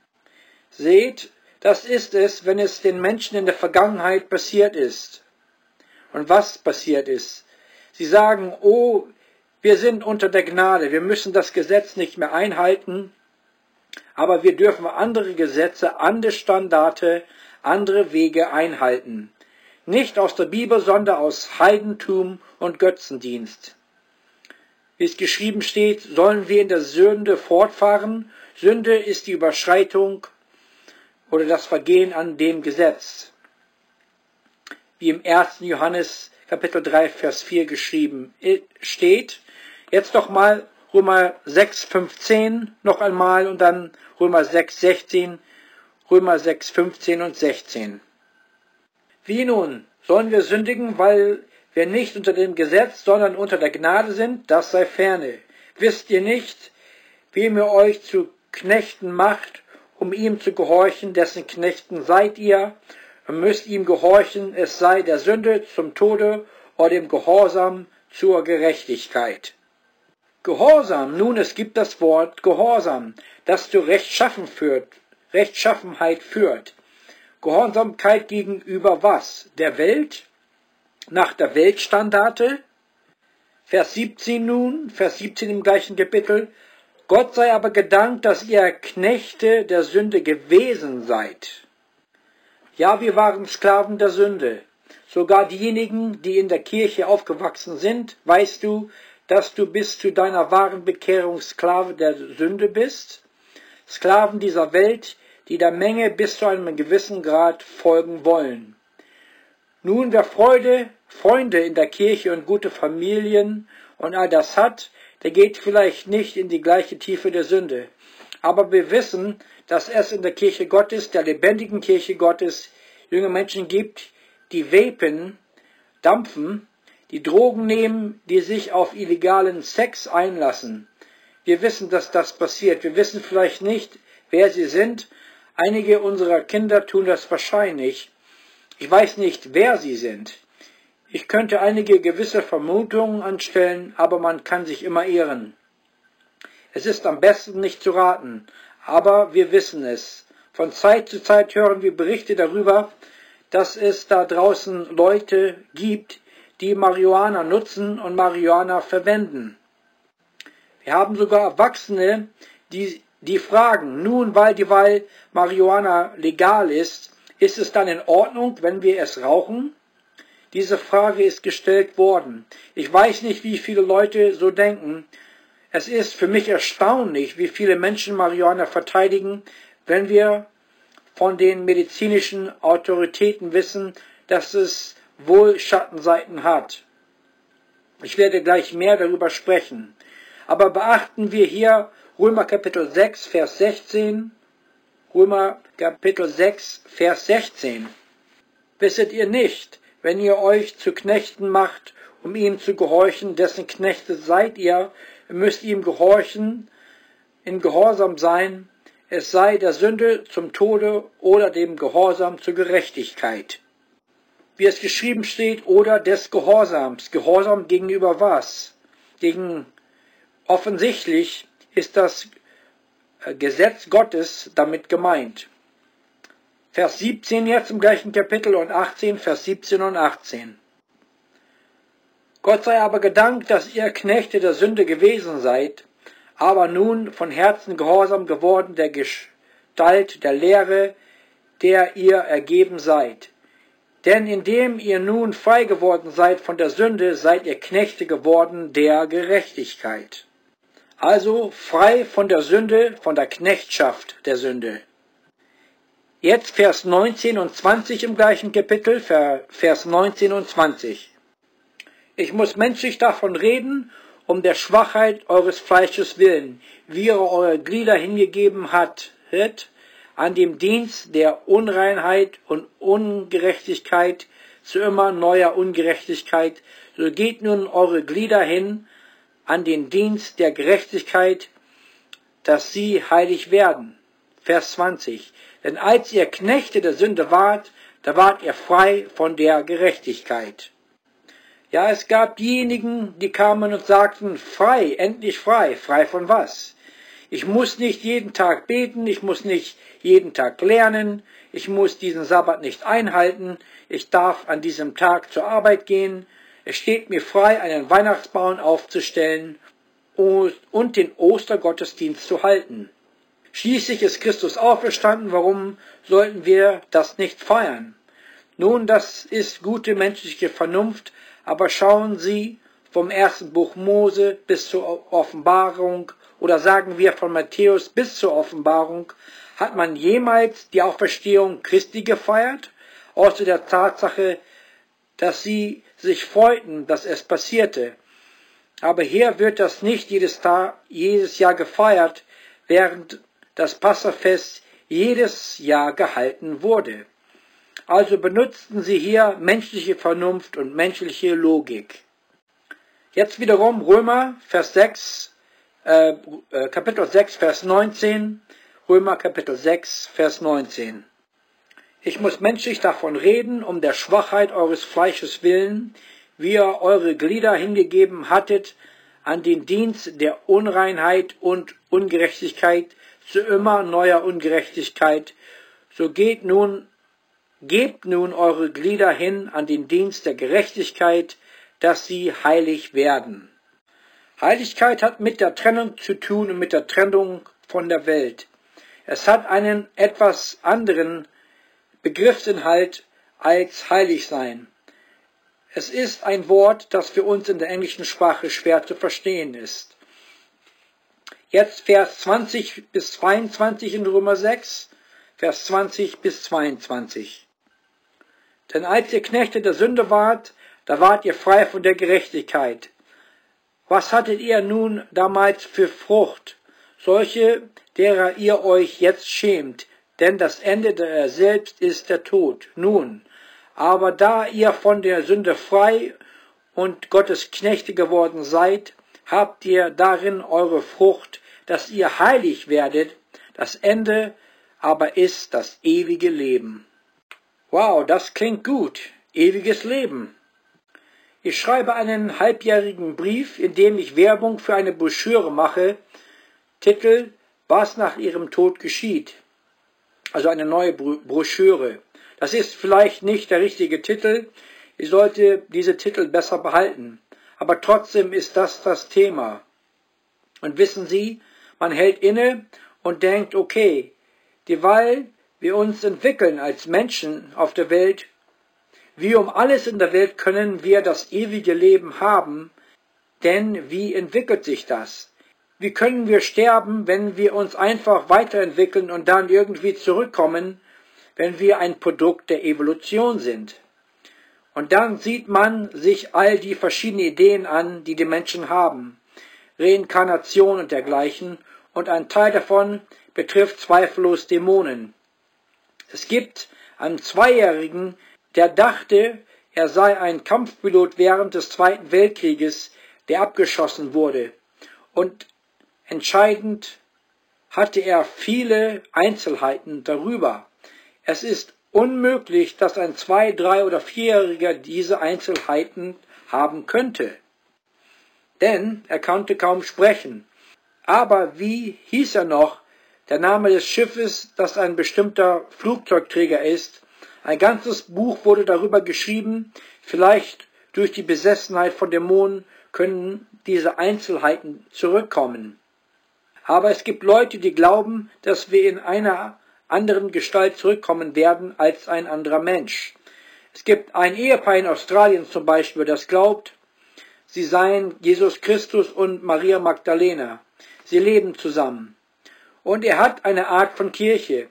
B: Seht, das ist es, wenn es den Menschen in der Vergangenheit passiert ist. Und was passiert ist? Sie sagen, oh, wir sind unter der Gnade, wir müssen das Gesetz nicht mehr einhalten. Aber wir dürfen andere Gesetze, andere Standarte, andere Wege einhalten. Nicht aus der Bibel, sondern aus Heidentum und Götzendienst. Wie es geschrieben steht, sollen wir in der Sünde fortfahren. Sünde ist die Überschreitung oder das Vergehen an dem Gesetz. Wie im 1. Johannes Kapitel 3, Vers 4 geschrieben steht. Jetzt doch mal Römer 6, 15 noch einmal und dann Römer 6, 16, Römer 6, 15 und 16. Wie nun? Sollen wir sündigen, weil wir nicht unter dem Gesetz, sondern unter der Gnade sind? Das sei ferne. Wisst ihr nicht, wem ihr euch zu Knechten macht, um ihm zu gehorchen, dessen Knechten seid ihr, und müsst ihm gehorchen, es sei der Sünde zum Tode oder dem Gehorsam zur Gerechtigkeit. Gehorsam, nun es gibt das Wort Gehorsam, das zu Rechtschaffenheit führt. Gehorsamkeit gegenüber was? Der Welt? Nach der Weltstandarte? Vers 17 nun, Vers 17 im gleichen Kapitel. Gott sei aber gedankt, dass ihr Knechte der Sünde gewesen seid. Ja, wir waren Sklaven der Sünde. Sogar diejenigen, die in der Kirche aufgewachsen sind, weißt du, dass du bis zu deiner wahren Bekehrung Sklave der Sünde bist? Sklaven dieser Welt, die der Menge bis zu einem gewissen Grad folgen wollen. Nun, wer Freunde in der Kirche und gute Familien und all das hat, der geht vielleicht nicht in die gleiche Tiefe der Sünde. Aber wir wissen, dass es in der Kirche Gottes, der lebendigen Kirche Gottes, junge Menschen gibt, die vapen, dampfen, die Drogen nehmen, die sich auf illegalen Sex einlassen. Wir wissen, dass das passiert. Wir wissen vielleicht nicht, wer sie sind. Einige unserer Kinder tun das wahrscheinlich. Ich weiß nicht, wer sie sind. Ich könnte einige gewisse Vermutungen anstellen, aber man kann sich immer irren. Es ist am besten nicht zu raten, aber wir wissen es. Von Zeit zu Zeit hören wir Berichte darüber, dass es da draußen Leute gibt, die Marihuana nutzen und Marihuana verwenden. Wir haben sogar Erwachsene, die fragen, nun, weil Marihuana legal ist es dann in Ordnung, wenn wir es rauchen? Diese Frage ist gestellt worden. Ich weiß nicht, wie viele Leute so denken. Es ist für mich erstaunlich, wie viele Menschen Marihuana verteidigen, wenn wir von den medizinischen Autoritäten wissen, dass es wohl Schattenseiten hat. Ich werde gleich mehr darüber sprechen. Aber beachten wir hier Römer Kapitel 6, Vers 16. Römer Kapitel 6, Vers 16. Wisset ihr nicht, wenn ihr euch zu Knechten macht, um ihm zu gehorchen, dessen Knechte seid ihr, müsst ihm gehorchen, in Gehorsam sein, es sei der Sünde zum Tode oder dem Gehorsam zur Gerechtigkeit. Wie es geschrieben steht, oder des Gehorsams. Gehorsam gegenüber was? Offensichtlich ist das Gesetz Gottes damit gemeint. Vers 17 jetzt im gleichen Kapitel und 18, Vers 17 und 18. Gott sei aber gedankt, dass ihr Knechte der Sünde gewesen seid, aber nun von Herzen gehorsam geworden der Gestalt der Lehre, der ihr ergeben seid. Denn indem ihr nun frei geworden seid von der Sünde, seid ihr Knechte geworden der Gerechtigkeit. Also frei von der Sünde, von der Knechtschaft der Sünde. Jetzt Vers 19 und 20 im gleichen Kapitel, Vers 19 und 20. Ich muss menschlich davon reden, um der Schwachheit eures Fleisches willen, wie ihr eure Glieder hingegeben hattet, an dem Dienst der Unreinheit und Ungerechtigkeit zu immer neuer Ungerechtigkeit, so geht nun eure Glieder hin an den Dienst der Gerechtigkeit, dass sie heilig werden. Vers 20. Denn als ihr Knechte der Sünde wart, da wart ihr frei von der Gerechtigkeit. Ja, es gab diejenigen, die kamen und sagten, frei, endlich frei. Frei von was? Ich muss nicht jeden Tag beten, ich muss nicht jeden Tag lernen, ich muss diesen Sabbat nicht einhalten, ich darf an diesem Tag zur Arbeit gehen, es steht mir frei, einen Weihnachtsbaum aufzustellen und den Ostergottesdienst zu halten. Schließlich ist Christus auferstanden, warum sollten wir das nicht feiern? Nun, das ist gute menschliche Vernunft, aber schauen Sie vom ersten Buch Mose bis zur Offenbarung oder sagen wir von Matthäus bis zur Offenbarung, hat man jemals die Auferstehung Christi gefeiert? Außer der Tatsache, dass sie sich freuten, dass es passierte. Aber hier wird das nicht jedes Jahr gefeiert, während das Passafest jedes Jahr gehalten wurde. Also benutzten sie hier menschliche Vernunft und menschliche Logik. Jetzt wiederum Römer Kapitel 6, Vers 19. Römer Kapitel 6, Vers 19. Ich muss menschlich davon reden, um der Schwachheit eures Fleisches willen, wie ihr eure Glieder hingegeben hattet an den Dienst der Unreinheit und Ungerechtigkeit zu immer neuer Ungerechtigkeit, so gebt nun eure Glieder hin an den Dienst der Gerechtigkeit, dass sie heilig werden. Heiligkeit hat mit der Trennung zu tun und mit der Trennung von der Welt. Es hat einen etwas anderen Begriffsinhalt als heilig sein. Es ist ein Wort, das für uns in der englischen Sprache schwer zu verstehen ist. Jetzt Vers 20 bis 22 in Römer 6, Vers 20 bis 22. Denn als ihr Knechte der Sünde wart, da wart ihr frei von der Gerechtigkeit. Was hattet ihr nun damals für Frucht? Solche, derer ihr euch jetzt schämt, denn das Ende der selbst ist der Tod. Nun, aber da ihr von der Sünde frei und Gottes Knechte geworden seid, habt ihr darin eure Frucht, dass ihr heilig werdet, das Ende aber ist das ewige Leben. Wow, das klingt gut. Ewiges Leben. Ich schreibe einen halbjährigen Brief, in dem ich Werbung für eine Broschüre mache. Titel: Was nach ihrem Tod geschieht. Also eine neue Broschüre. Das ist vielleicht nicht der richtige Titel. Ich sollte diese Titel besser behalten. Aber trotzdem ist das Thema. Und wissen Sie, man hält inne und denkt, okay, dieweil wir uns entwickeln als Menschen auf der Welt, wie um alles in der Welt können wir das ewige Leben haben, denn wie entwickelt sich das? Wie können wir sterben, wenn wir uns einfach weiterentwickeln und dann irgendwie zurückkommen, wenn wir ein Produkt der Evolution sind? Und dann sieht man sich all die verschiedenen Ideen an, die die Menschen haben. Reinkarnation und dergleichen, und ein Teil davon betrifft zweifellos Dämonen. Es gibt einen Zweijährigen, der dachte, er sei ein Kampfpilot während des Zweiten Weltkrieges, der abgeschossen wurde. Und entscheidend hatte er viele Einzelheiten darüber. Es ist unmöglich, dass ein 2-, 3- oder 4-Jähriger diese Einzelheiten haben könnte. Denn er konnte kaum sprechen. Aber wie hieß er noch? Der Name des Schiffes, das ein bestimmter Flugzeugträger ist. Ein ganzes Buch wurde darüber geschrieben. Vielleicht durch die Besessenheit von Dämonen können diese Einzelheiten zurückkommen. Aber es gibt Leute, die glauben, dass wir in einer anderen Gestalt zurückkommen werden als ein anderer Mensch. Es gibt ein Ehepaar in Australien zum Beispiel, das glaubt, sie seien Jesus Christus und Maria Magdalena. Sie leben zusammen. Und er hat eine Art von Kirche.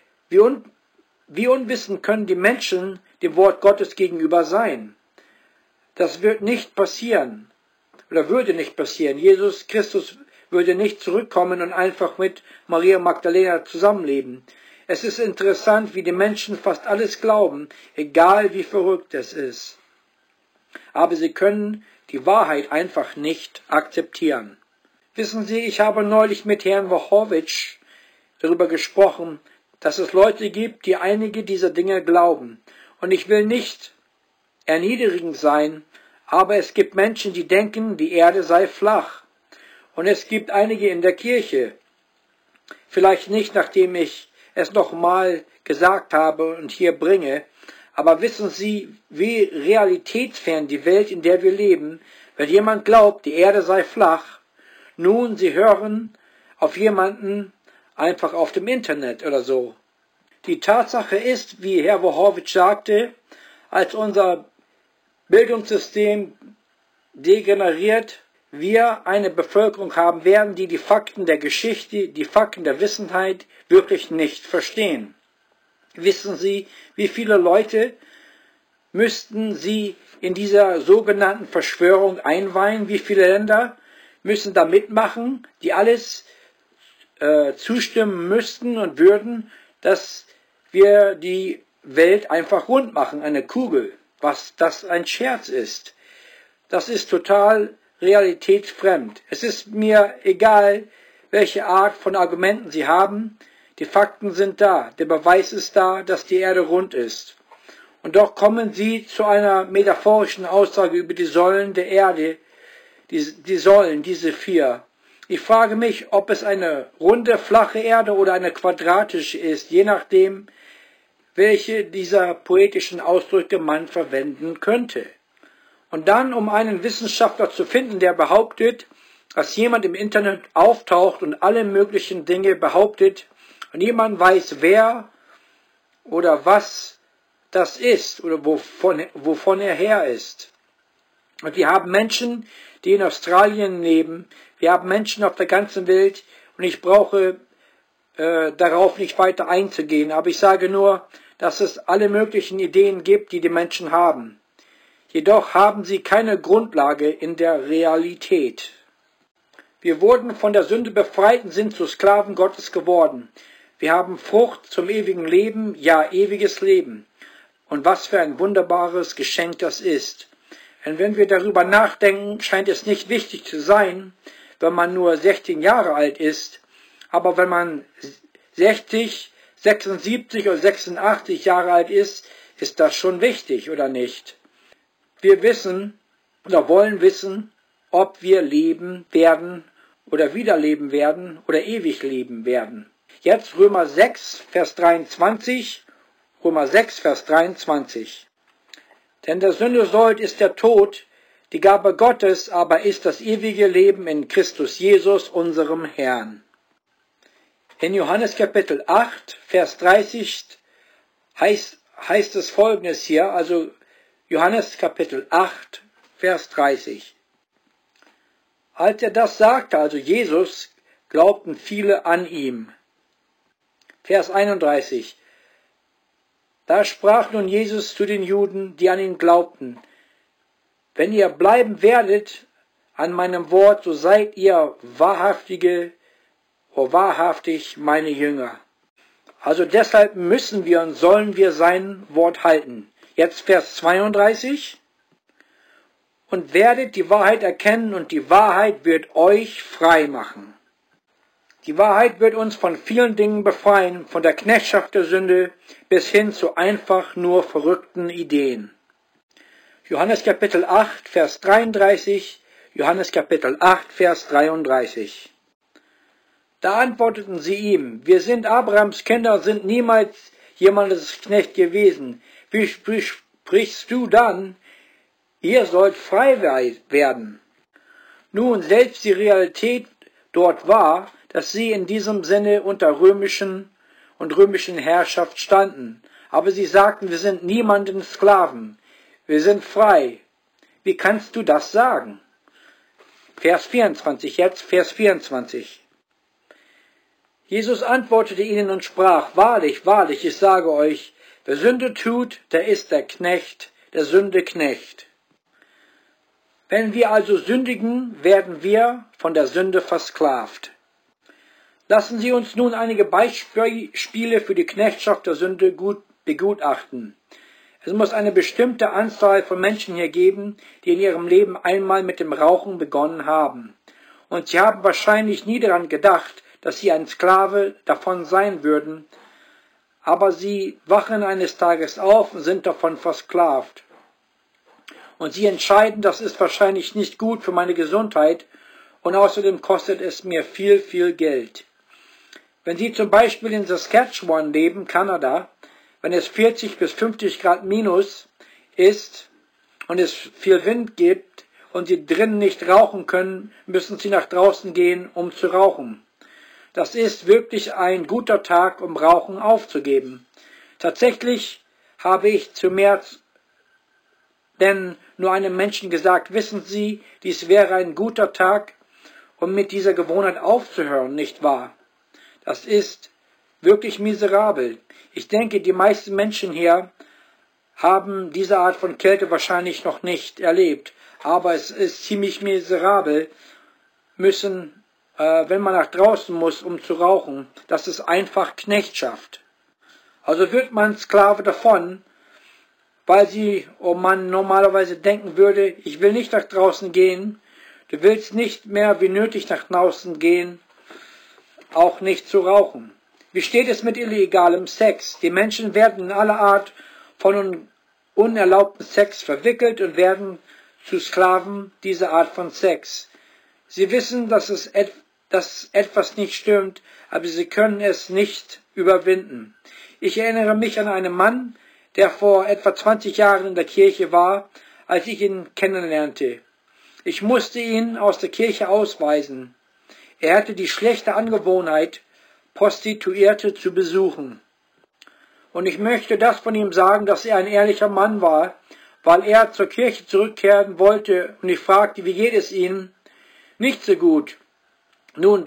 B: Wie unwissend können die Menschen dem Wort Gottes gegenüber sein? Das wird nicht passieren. Oder würde nicht passieren. Jesus Christus würde nicht zurückkommen und einfach mit Maria Magdalena zusammenleben. Es ist interessant, wie die Menschen fast alles glauben, egal wie verrückt es ist. Aber sie können die Wahrheit einfach nicht akzeptieren. Wissen Sie, ich habe neulich mit Herrn Wachowicz darüber gesprochen, dass es Leute gibt, die einige dieser Dinge glauben. Und ich will nicht erniedrigend sein, aber es gibt Menschen, die denken, die Erde sei flach. Und es gibt einige in der Kirche, vielleicht nicht, nachdem ich es nochmal gesagt habe und hier bringe, aber wissen Sie, wie realitätsfern die Welt, in der wir leben, wenn jemand glaubt, die Erde sei flach, nun, Sie hören auf jemanden einfach auf dem Internet oder so. Die Tatsache ist, wie Herr Wojtowicz sagte, als unser Bildungssystem degeneriert, wir eine Bevölkerung haben werden, die die Fakten der Geschichte, die Fakten der Wissenheit wirklich nicht verstehen. Wissen Sie, wie viele Leute müssten Sie in dieser sogenannten Verschwörung einweihen? Wie viele Länder müssen da mitmachen, die alles zustimmen müssten und würden, dass wir die Welt einfach rund machen, eine Kugel, was das ein Scherz ist. Das ist total realitätsfremd. Es ist mir egal, welche Art von Argumenten Sie haben, die Fakten sind da, der Beweis ist da, dass die Erde rund ist. Und doch kommen Sie zu einer metaphorischen Aussage über die Säulen der Erde, die Säulen, diese 4. Ich frage mich, ob es eine runde, flache Erde oder eine quadratische ist, je nachdem, welche dieser poetischen Ausdrücke man verwenden könnte. Und dann, um einen Wissenschaftler zu finden, der behauptet, dass jemand im Internet auftaucht und alle möglichen Dinge behauptet und niemand weiß, wer oder was das ist oder wovon er her ist. Und wir haben Menschen, die in Australien leben, wir haben Menschen auf der ganzen Welt und ich brauche darauf nicht weiter einzugehen, aber ich sage nur, dass es alle möglichen Ideen gibt, die die Menschen haben. Jedoch haben sie keine Grundlage in der Realität. Wir wurden von der Sünde befreit und sind zu Sklaven Gottes geworden. Wir haben Frucht zum ewigen Leben, ja ewiges Leben. Und was für ein wunderbares Geschenk das ist. Denn wenn wir darüber nachdenken, scheint es nicht wichtig zu sein, wenn man nur 16 Jahre alt ist, aber wenn man 60, 76 oder 86 Jahre alt ist, ist das schon wichtig, oder nicht? Wir wissen oder wollen wissen, ob wir leben werden oder wieder leben werden oder ewig leben werden. Jetzt Römer 6, Vers 23. Römer 6, Vers 23. Denn der Sünde Sold ist der Tod, die Gabe Gottes aber ist das ewige Leben in Christus Jesus, unserem Herrn. In Johannes Kapitel 8, Vers 30 heißt es Folgendes hier, also Johannes Kapitel 8, Vers 30. Als er das sagte, also Jesus, glaubten viele an ihm. Vers 31. Da sprach nun Jesus zu den Juden, die an ihn glaubten: Wenn ihr bleiben werdet an meinem Wort, so seid ihr wahrhaftig meine Jünger. Also deshalb müssen wir und sollen wir sein Wort halten. Jetzt Vers 32. Und werdet die Wahrheit erkennen und die Wahrheit wird euch frei machen. Die Wahrheit wird uns von vielen Dingen befreien, von der Knechtschaft der Sünde bis hin zu einfach nur verrückten Ideen. Johannes Kapitel 8, Vers 33, Johannes Kapitel 8, Vers 33. Da antworteten sie ihm: Wir sind Abrahams Kinder, sind niemals jemandes Knecht gewesen. Wie sprichst du dann, ihr sollt frei werden? Nun, selbst die Realität dort war, dass sie in diesem Sinne unter römischen Herrschaft standen. Aber sie sagten, wir sind niemanden Sklaven, wir sind frei. Wie kannst du das sagen? Vers 24, jetzt Vers 24. Jesus antwortete ihnen und sprach: Wahrlich, wahrlich, ich sage euch, wer Sünde tut, der ist der Knecht, der Sünde Knecht. Wenn wir also sündigen, werden wir von der Sünde versklavt. Lassen Sie uns nun einige Beispiele für die Knechtschaft der Sünde gut begutachten. Es muss eine bestimmte Anzahl von Menschen hier geben, die in ihrem Leben einmal mit dem Rauchen begonnen haben. Und sie haben wahrscheinlich nie daran gedacht, dass sie ein Sklave davon sein würden, aber sie wachen eines Tages auf und sind davon versklavt. Und sie entscheiden, das ist wahrscheinlich nicht gut für meine Gesundheit und außerdem kostet es mir viel, viel Geld. Wenn Sie zum Beispiel in Saskatchewan leben, Kanada, wenn es 40 bis 50 Grad minus ist und es viel Wind gibt und Sie drinnen nicht rauchen können, müssen Sie nach draußen gehen, um zu rauchen. Das ist wirklich ein guter Tag, um Rauchen aufzugeben. Tatsächlich habe ich zu mehr denn nur einem Menschen gesagt, wissen Sie, dies wäre ein guter Tag, um mit dieser Gewohnheit aufzuhören, nicht wahr? Das ist wirklich miserabel. Ich denke, die meisten Menschen hier haben diese Art von Kälte wahrscheinlich noch nicht erlebt. Aber es ist ziemlich miserabel, wenn man nach draußen muss, um zu rauchen. Das ist einfach Knechtschaft. Also wird man Sklave davon, weil man normalerweise denken würde, ich will nicht nach draußen gehen. Du willst nicht mehr wie nötig nach draußen gehen, auch nicht zu rauchen. Wie steht es mit illegalem Sex? Die Menschen werden in aller Art von unerlaubten Sex verwickelt und werden zu Sklaven dieser Art von Sex. Sie wissen, dass etwas nicht stimmt, aber sie können es nicht überwinden. Ich erinnere mich an einen Mann, der vor etwa 20 Jahren in der Kirche war, als ich ihn kennenlernte. Ich musste ihn aus der Kirche ausweisen. Er hatte die schlechte Angewohnheit, Prostituierte zu besuchen. Und ich möchte das von ihm sagen, dass er ein ehrlicher Mann war, weil er zur Kirche zurückkehren wollte. Und ich fragte, wie geht es Ihnen? Nicht so gut. Nun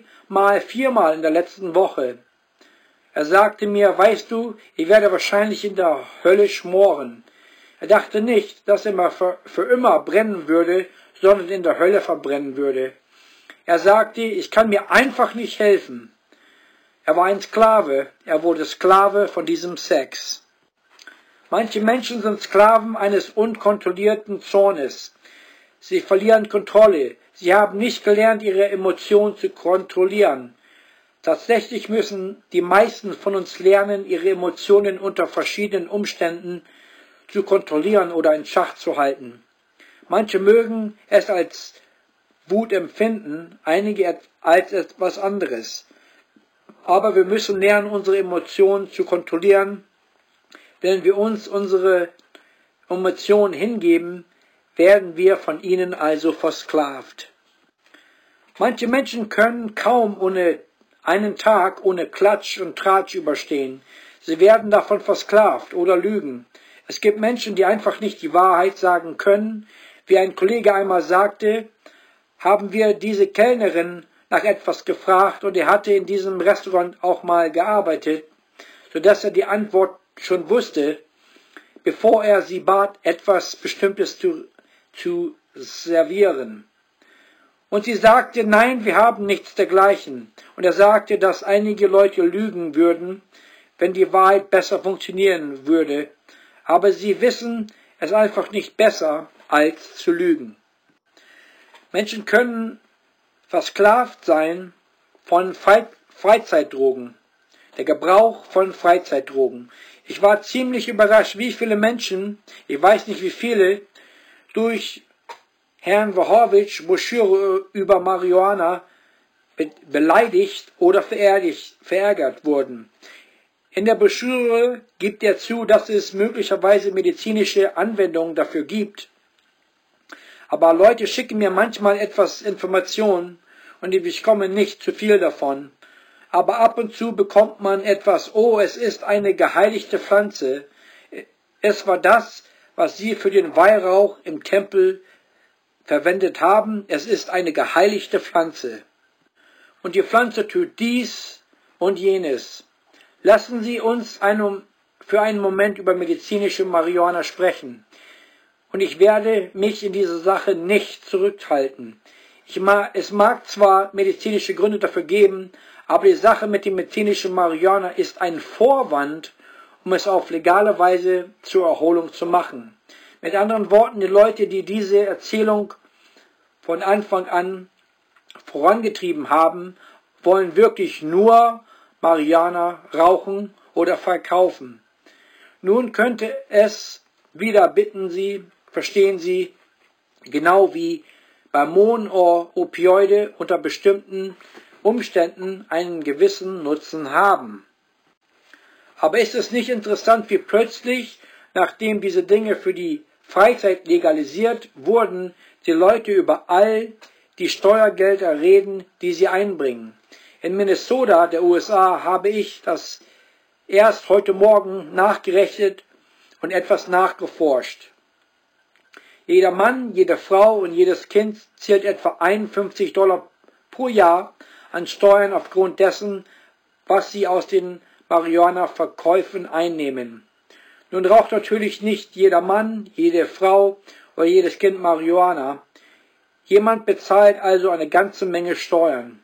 B: 4-mal in der letzten Woche. Er sagte mir, weißt du, ich werde wahrscheinlich in der Hölle schmoren. Er dachte nicht, dass er für immer brennen würde, sondern in der Hölle verbrennen würde. Er sagte, ich kann mir einfach nicht helfen. Er war ein Sklave, er wurde Sklave von diesem Sex. Manche Menschen sind Sklaven eines unkontrollierten Zornes. Sie verlieren Kontrolle. Sie haben nicht gelernt, ihre Emotionen zu kontrollieren. Tatsächlich müssen die meisten von uns lernen, ihre Emotionen unter verschiedenen Umständen zu kontrollieren oder in Schach zu halten. Manche mögen es als Wut empfinden, einige als etwas anderes. Aber wir müssen lernen, unsere Emotionen zu kontrollieren. Wenn wir uns unsere Emotionen hingeben, werden wir von ihnen also versklavt. Manche Menschen können kaum einen Tag ohne Klatsch und Tratsch überstehen. Sie werden davon versklavt oder lügen. Es gibt Menschen, die einfach nicht die Wahrheit sagen können. Wie ein Kollege einmal sagte, haben wir diese Kellnerin nach etwas gefragt und er hatte in diesem Restaurant auch mal gearbeitet, sodass er die Antwort schon wusste, bevor er sie bat, etwas Bestimmtes zu servieren. Und sie sagte, nein, wir haben nichts dergleichen. Und er sagte, dass einige Leute lügen würden, wenn die Wahrheit besser funktionieren würde. Aber sie wissen es einfach nicht besser, als zu lügen. Menschen können versklavt sein von Freizeitdrogen. Der Gebrauch von Freizeitdrogen. Ich war ziemlich überrascht, wie viele Menschen, ich weiß nicht wie viele, durch Herrn Wachowicz Broschüre über Marihuana beleidigt oder verärgert wurden. In der Broschüre gibt er zu, dass es möglicherweise medizinische Anwendungen dafür gibt. Aber Leute schicken mir manchmal etwas Informationen und ich bekomme nicht zu viel davon. Aber ab und zu bekommt man etwas, oh, es ist eine geheiligte Pflanze. Es war das, was sie für den Weihrauch im Tempel verwendet haben. Es ist eine geheiligte Pflanze. Und die Pflanze tut dies und jenes. Lassen Sie uns für einen Moment über medizinische Marihuana sprechen. Und ich werde mich in dieser Sache nicht zurückhalten. Es mag zwar medizinische Gründe dafür geben, aber die Sache mit dem medizinischen Marihuana ist ein Vorwand, um es auf legale Weise zur Erholung zu machen. Mit anderen Worten, die Leute, die diese Erzählung von Anfang an vorangetrieben haben, wollen wirklich nur Marihuana rauchen oder verkaufen. Nun könnte es wieder, verstehen Sie, genau wie bei Opioide unter bestimmten Umständen einen gewissen Nutzen haben. Aber ist es nicht interessant, wie plötzlich, nachdem diese Dinge für die Freizeit legalisiert wurden, die Leute über all die Steuergelder reden, die sie einbringen. In Minnesota, der USA, habe ich das erst heute Morgen nachgerechnet und etwas nachgeforscht. Jeder Mann, jede Frau und jedes Kind zahlt etwa $51 pro Jahr an Steuern aufgrund dessen, was sie aus den Marihuana-Verkäufen einnehmen. Nun raucht natürlich nicht jeder Mann, jede Frau oder jedes Kind Marihuana. Jemand bezahlt also eine ganze Menge Steuern.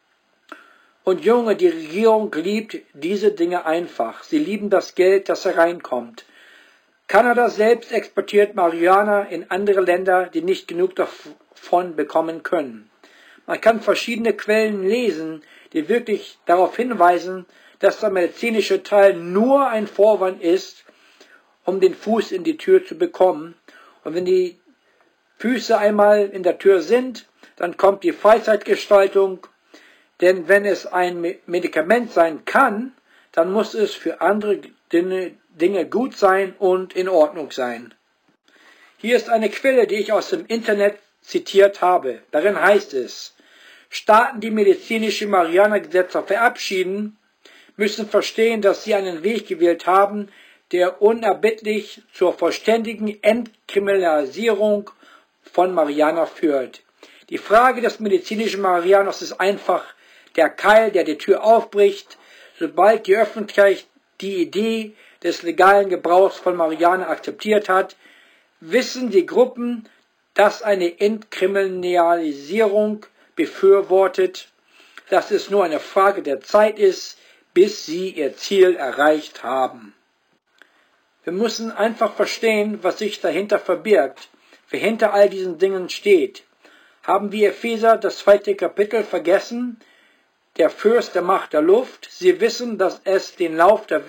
B: Und Junge, die Regierung liebt diese Dinge einfach. Sie lieben das Geld, das hereinkommt. Kanada selbst exportiert Marihuana in andere Länder, die nicht genug davon bekommen können. Man kann verschiedene Quellen lesen, die wirklich darauf hinweisen, dass der medizinische Teil nur ein Vorwand ist, um den Fuß in die Tür zu bekommen. Und wenn die Füße einmal in der Tür sind, dann kommt die Freizeitgestaltung. Denn wenn es ein Medikament sein kann, dann muss es für andere Dinge gut sein und in Ordnung sein. Hier ist eine Quelle, die ich aus dem Internet zitiert habe. Darin heißt es: Staaten, die medizinische Marihuana-Gesetze verabschieden, müssen verstehen, dass sie einen Weg gewählt haben, der unerbittlich zur vollständigen Entkriminalisierung von Marihuana führt. Die Frage des medizinischen Marihuanas ist einfach der Keil, der die Tür aufbricht, sobald die Öffentlichkeit die Idee des legalen Gebrauchs von Marihuana akzeptiert hat, wissen die Gruppen, dass eine Entkriminalisierung befürwortet, dass es nur eine Frage der Zeit ist, bis sie ihr Ziel erreicht haben. Wir müssen einfach verstehen, was sich dahinter verbirgt, wer hinter all diesen Dingen steht. Haben wir Epheser, das 2. Kapitel, vergessen? Der Fürst der Macht der Luft. Sie wissen, dass er den Lauf der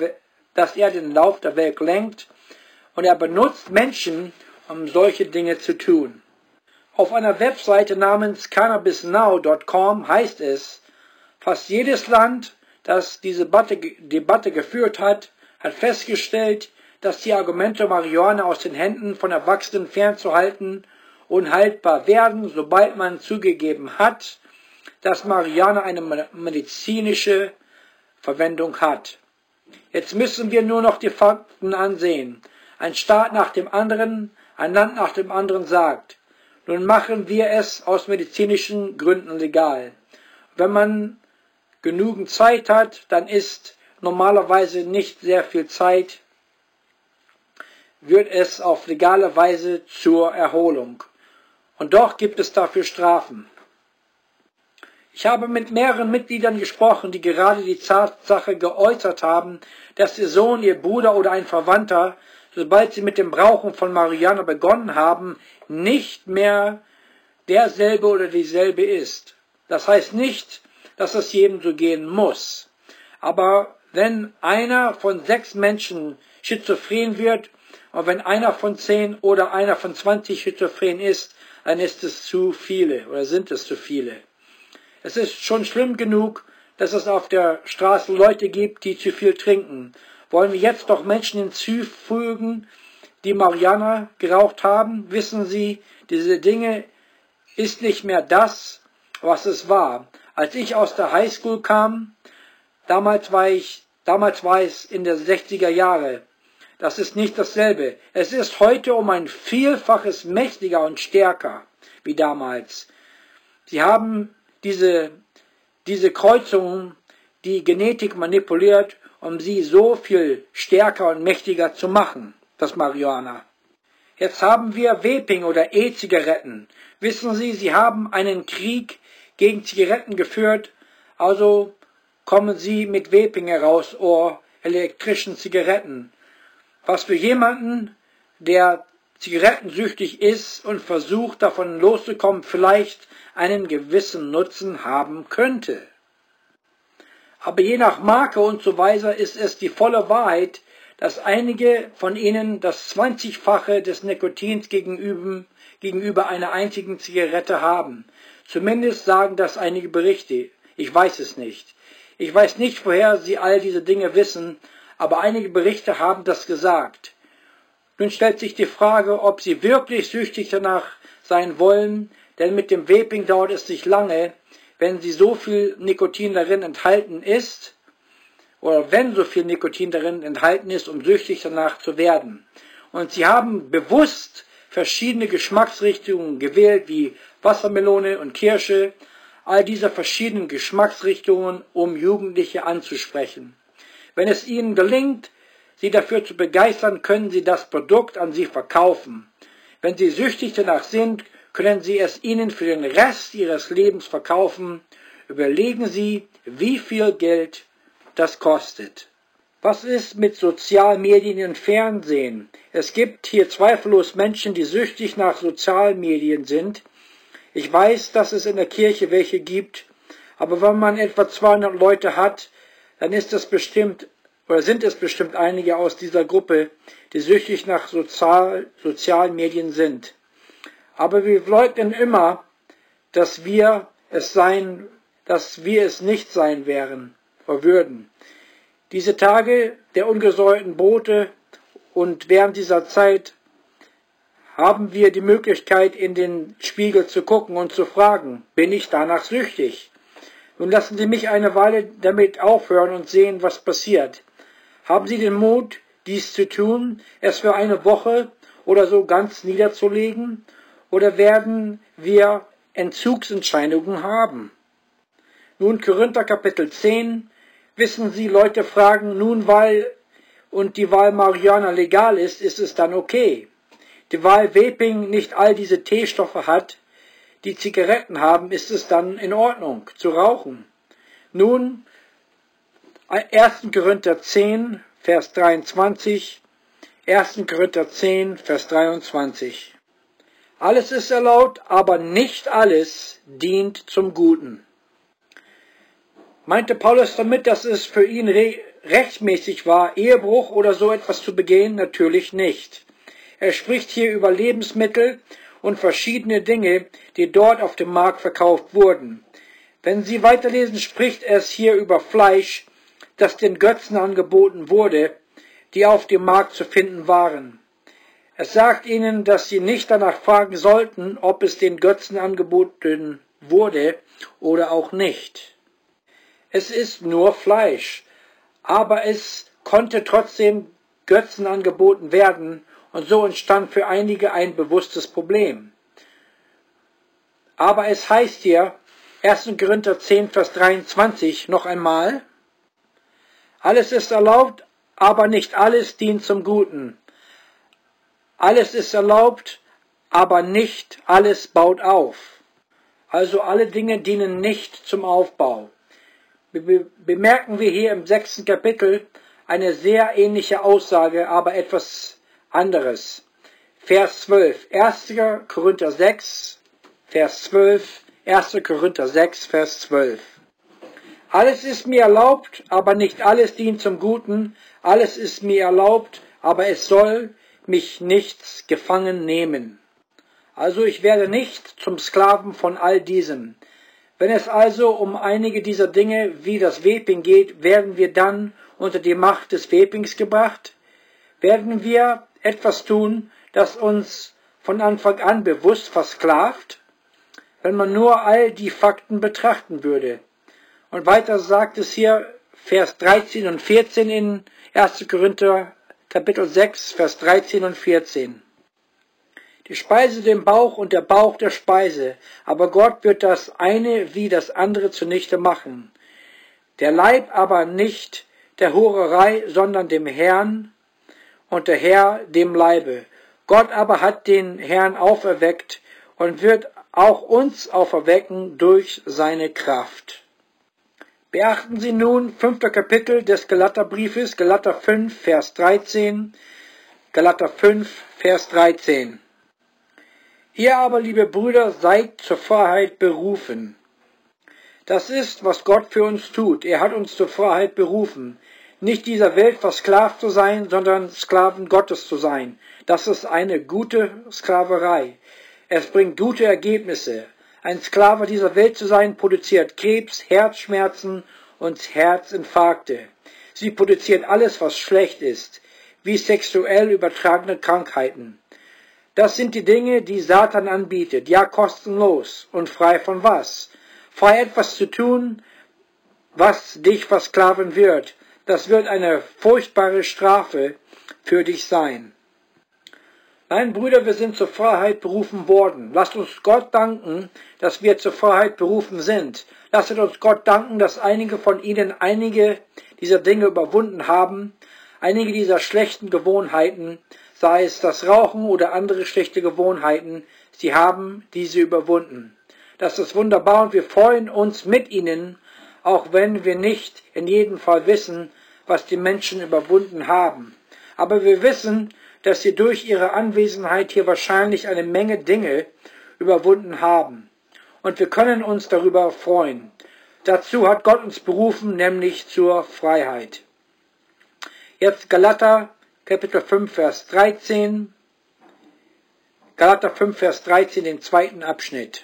B: Welt lenkt, und er benutzt Menschen, um solche Dinge zu tun. Auf einer Webseite namens cannabisnow.com heißt es: Fast jedes Land, das diese Debatte geführt hat, hat festgestellt, dass die Argumente, Marihuana aus den Händen von Erwachsenen fernzuhalten, unhaltbar werden, sobald man zugegeben hat, dass Marihuana eine medizinische Verwendung hat. Jetzt müssen wir nur noch die Fakten ansehen. Ein Staat nach dem anderen, ein Land nach dem anderen sagt: Nun machen wir es aus medizinischen Gründen legal. Wenn man genügend Zeit hat, dann ist normalerweise nicht sehr viel Zeit, wird es auf legale Weise zur Erholung. Und doch gibt es dafür Strafen. Ich habe mit mehreren Mitgliedern gesprochen, die gerade die Tatsache geäußert haben, dass ihr Sohn, ihr Bruder oder ein Verwandter, sobald sie mit dem Rauchen von Marihuana begonnen haben, nicht mehr derselbe oder dieselbe ist. Das heißt nicht, dass es jedem so gehen muss. Aber wenn einer von 6 Menschen schizophren wird und wenn einer von 10 oder einer von 20 schizophren ist, dann ist es zu viele oder sind es zu viele. Es ist schon schlimm genug, dass es auf der Straße Leute gibt, die zu viel trinken. Wollen wir jetzt noch Menschen hinzufügen, die Marihuana geraucht haben? Wissen Sie, diese Dinge ist nicht mehr das, was es war. Als ich aus der Highschool kam, damals war es in der 60er Jahre. Das ist nicht dasselbe. Es ist heute um ein Vielfaches mächtiger und stärker wie damals. Sie haben diese Kreuzungen, die Genetik manipuliert, um sie so viel stärker und mächtiger zu machen, das Marihuana. Jetzt haben wir Vaping oder E-Zigaretten. Wissen Sie, sie haben einen Krieg gegen Zigaretten geführt, also kommen sie mit Vaping heraus oder elektrischen Zigaretten. Was für jemanden, der zigarettensüchtig ist und versucht davon loszukommen, vielleicht einen gewissen Nutzen haben könnte. Aber je nach Marke und so weiter ist es die volle Wahrheit, dass einige von ihnen das 20-fache des Nikotins gegenüber einer einzigen Zigarette haben. Zumindest sagen das einige Berichte. Ich weiß es nicht. Ich weiß nicht, woher sie all diese Dinge wissen, aber einige Berichte haben das gesagt. Nun stellt sich die Frage, ob sie wirklich süchtig danach sein wollen, denn mit dem Vaping dauert es nicht lange, wenn sie so viel Nikotin darin enthalten ist, oder wenn so viel Nikotin darin enthalten ist, um süchtig danach zu werden. Und sie haben bewusst verschiedene Geschmacksrichtungen gewählt, wie Wassermelone und Kirsche, all diese verschiedenen Geschmacksrichtungen, um Jugendliche anzusprechen. Wenn es ihnen gelingt, sie dafür zu begeistern, können sie das Produkt an sie verkaufen. Wenn sie süchtig danach sind, können sie es ihnen für den Rest ihres Lebens verkaufen. Überlegen Sie, wie viel Geld das kostet. Was ist mit Sozialmedien und Fernsehen? Es gibt hier zweifellos Menschen, die süchtig nach Sozialmedien sind. Ich weiß, dass es in der Kirche welche gibt, aber wenn man etwa 200 Leute hat, dann ist es bestimmt, oder sind es bestimmt einige aus dieser Gruppe, die süchtig nach Sozialmedien sind. Aber wir leugnen immer, dass wir es nicht sein wären oder würden. Diese Tage der ungesäuerten Brote und während dieser Zeit haben wir die Möglichkeit, in den Spiegel zu gucken und zu fragen, bin ich danach süchtig? Nun lassen Sie mich eine Weile damit aufhören und sehen, was passiert. Haben Sie den Mut, dies zu tun, es für eine Woche oder so ganz niederzulegen? Oder werden wir Entzugsentscheidungen haben? Nun Korinther Kapitel 10. Wissen Sie, Leute fragen, nun weil Marihuana legal ist, ist es dann okay? Weil Vaping nicht all diese T-Stoffe hat, die Zigaretten haben, ist es dann in Ordnung zu rauchen? Nun, 1. Korinther 10, Vers 23, 1. Korinther 10, Vers 23. Alles ist erlaubt, aber nicht alles dient zum Guten. Meinte Paulus damit, dass es für ihn rechtmäßig war, Ehebruch oder so etwas zu begehen? Natürlich nicht. Er spricht hier über Lebensmittel und verschiedene Dinge, die dort auf dem Markt verkauft wurden. Wenn Sie weiterlesen, spricht es hier über Fleisch, das den Götzen angeboten wurde, die auf dem Markt zu finden waren. Es sagt ihnen, dass sie nicht danach fragen sollten, ob es den Götzen angeboten wurde oder auch nicht. Es ist nur Fleisch, aber es konnte trotzdem Götzen angeboten werden und so entstand für einige ein bewusstes Problem. Aber es heißt hier, 1. Korinther 10, Vers 23 noch einmal, alles ist erlaubt, aber nicht alles dient zum Guten. Alles ist erlaubt, aber nicht alles baut auf. Also alle Dinge dienen nicht zum Aufbau. Bemerken wir hier im 6. Kapitel eine sehr ähnliche Aussage, aber etwas anderes. Vers 12, 1. Korinther 6, Vers 12, 1. Korinther 6, Vers 12. Alles ist mir erlaubt, aber nicht alles dient zum Guten. Alles ist mir erlaubt, aber es soll mich nichts gefangen nehmen. Also ich werde nicht zum Sklaven von all diesem. Wenn es also um einige dieser Dinge wie das Vaping geht, werden wir dann unter die Macht des Vapings gebracht? Werden wir etwas tun, das uns von Anfang an bewusst versklavt? Wenn man nur all die Fakten betrachten würde. Und weiter sagt es hier, Vers 13 und 14 in 1. Korinther Kapitel 6, Vers 13 und 14. Die Speise dem Bauch und der Bauch der Speise, aber Gott wird das eine wie das andere zunichte machen. Der Leib aber nicht der Hurerei, sondern dem Herrn und der Herr dem Leibe. Gott aber hat den Herrn auferweckt und wird auch uns auferwecken durch seine Kraft. Beachten Sie nun 5. Kapitel des Galaterbriefes, Galater 5, Vers 13, Galater 5, Vers 13. Ihr aber, liebe Brüder, seid zur Freiheit berufen. Das ist, was Gott für uns tut. Er hat uns zur Freiheit berufen. Nicht dieser Welt versklavt zu sein, sondern Sklaven Gottes zu sein. Das ist eine gute Sklaverei. Es bringt gute Ergebnisse. Ein Sklave dieser Welt zu sein, produziert Krebs, Herzschmerzen und Herzinfarkte. Sie produziert alles, was schlecht ist, wie sexuell übertragene Krankheiten. Das sind die Dinge, die Satan anbietet, ja kostenlos. Und frei von was? frei etwas zu tun, was dich versklaven wird. Das wird eine furchtbare Strafe für dich sein. Nein, Brüder, wir sind zur Freiheit berufen worden. Lasst uns Gott danken, dass wir zur Freiheit berufen sind. Lasst uns Gott danken, dass einige von Ihnen einige dieser Dinge überwunden haben, einige dieser schlechten Gewohnheiten, sei es das Rauchen oder andere schlechte Gewohnheiten, sie haben diese überwunden. Das ist wunderbar und wir freuen uns mit Ihnen, auch wenn wir nicht in jedem Fall wissen, was die Menschen überwunden haben. Aber wir wissen, dass sie durch ihre Anwesenheit hier wahrscheinlich eine Menge Dinge überwunden haben. Und wir können uns darüber freuen. Dazu hat Gott uns berufen, nämlich zur Freiheit. Jetzt Galater, Kapitel 5, Vers 13. Galater 5, Vers 13, den zweiten Abschnitt.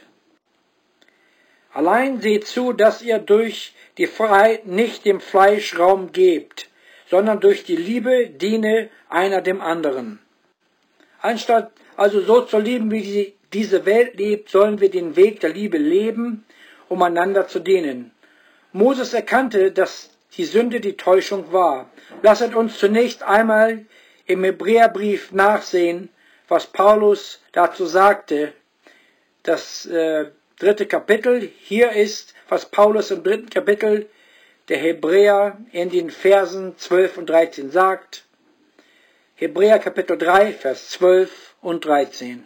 B: Allein seht zu, dass ihr durch die Freiheit nicht dem Fleisch Raum gebt, sondern durch die Liebe diene einer dem anderen. Anstatt also so zu leben, wie diese Welt lebt, sollen wir den Weg der Liebe leben, um einander zu dienen. Moses erkannte, dass die Sünde die Täuschung war. Lasset uns zunächst einmal im Hebräerbrief nachsehen, was Paulus dazu sagte. Das 3. Kapitel, hier ist, was Paulus im 3. Kapitel der Hebräer in den Versen 12 und 13 sagt. Hebräer Kapitel 3, Vers 12 und 13.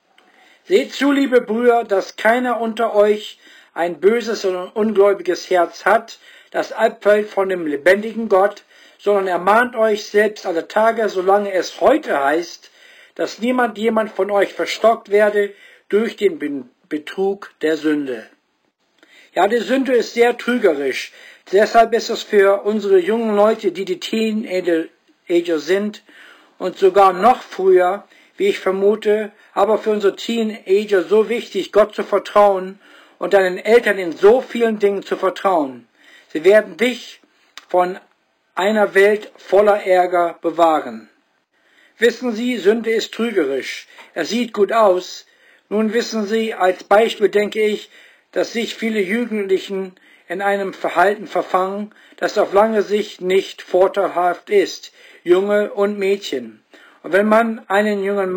B: Seht zu, liebe Brüder, dass keiner unter euch ein böses und ungläubiges Herz hat, das abfällt von dem lebendigen Gott, sondern ermahnt euch selbst alle Tage, solange es heute heißt, dass jemand von euch verstockt werde durch den Betrug der Sünde. Ja, die Sünde ist sehr trügerisch. Deshalb ist es für unsere jungen Leute, die Teenager sind und sogar noch früher, wie ich vermute, aber für unsere Teenager so wichtig, Gott zu vertrauen und deinen Eltern in so vielen Dingen zu vertrauen. Sie werden dich von einer Welt voller Ärger bewahren. Wissen Sie, Sünde ist trügerisch. Es sieht gut aus. Nun wissen Sie, als Beispiel denke ich, dass sich viele Jugendlichen in einem Verhalten verfangen, das auf lange Sicht nicht vorteilhaft ist, Junge und Mädchen. Und wenn man an einen jungen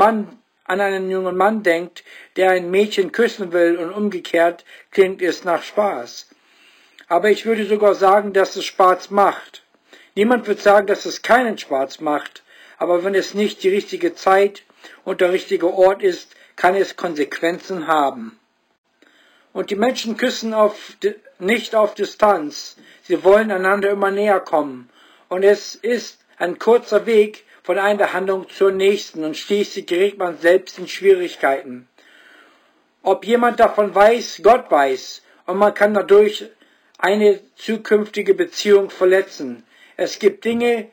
B: Mann denkt, der ein Mädchen küssen will und umgekehrt, klingt es nach Spaß. Aber ich würde sogar sagen, dass es Spaß macht. Niemand wird sagen, dass es keinen Spaß macht, aber wenn es nicht die richtige Zeit und der richtige Ort ist, kann es Konsequenzen haben. Und die Menschen küssen nicht auf Distanz. Sie wollen einander immer näher kommen. Und es ist ein kurzer Weg von einer Handlung zur nächsten und schließlich gerät man selbst in Schwierigkeiten. Ob jemand davon weiß, Gott weiß, und man kann dadurch eine zukünftige Beziehung verletzen. Es gibt Dinge,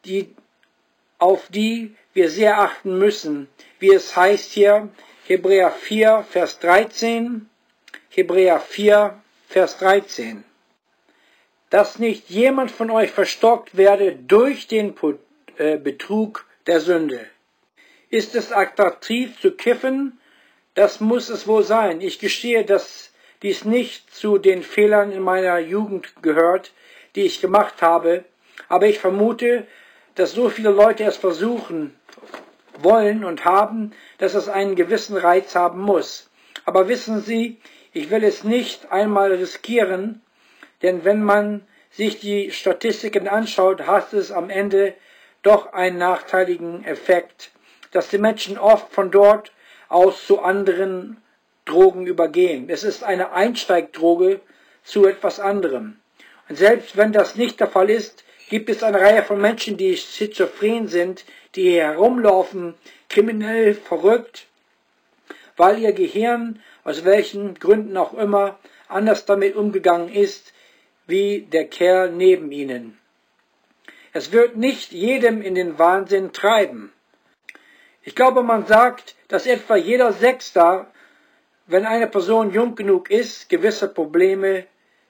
B: auf die wir sehr achten müssen, wie es heißt hier, Hebräer 4, Vers 13, Hebräer 4, Vers 13. Dass nicht jemand von euch verstockt werde durch den Betrug der Sünde. Ist es attraktiv zu kiffen? Das muss es wohl sein. Ich gestehe, dass dies nicht zu den Fehlern in meiner Jugend gehört, die ich gemacht habe, aber ich vermute, dass so viele Leute es versuchen wollen und haben, dass es einen gewissen Reiz haben muss. Aber wissen Sie, ich will es nicht einmal riskieren, denn wenn man sich die Statistiken anschaut, hat es am Ende doch einen nachteiligen Effekt, dass die Menschen oft von dort aus zu anderen Drogen übergehen. Es ist eine Einsteigdroge zu etwas anderem. Und selbst wenn das nicht der Fall ist, gibt es eine Reihe von Menschen, die schizophren sind, die herumlaufen, kriminell, verrückt, weil ihr Gehirn, aus welchen Gründen auch immer, anders damit umgegangen ist, wie der Kerl neben ihnen. Es wird nicht jedem in den Wahnsinn treiben. Ich glaube, man sagt, dass etwa jeder Sechste, wenn eine Person jung genug ist, gewisse Probleme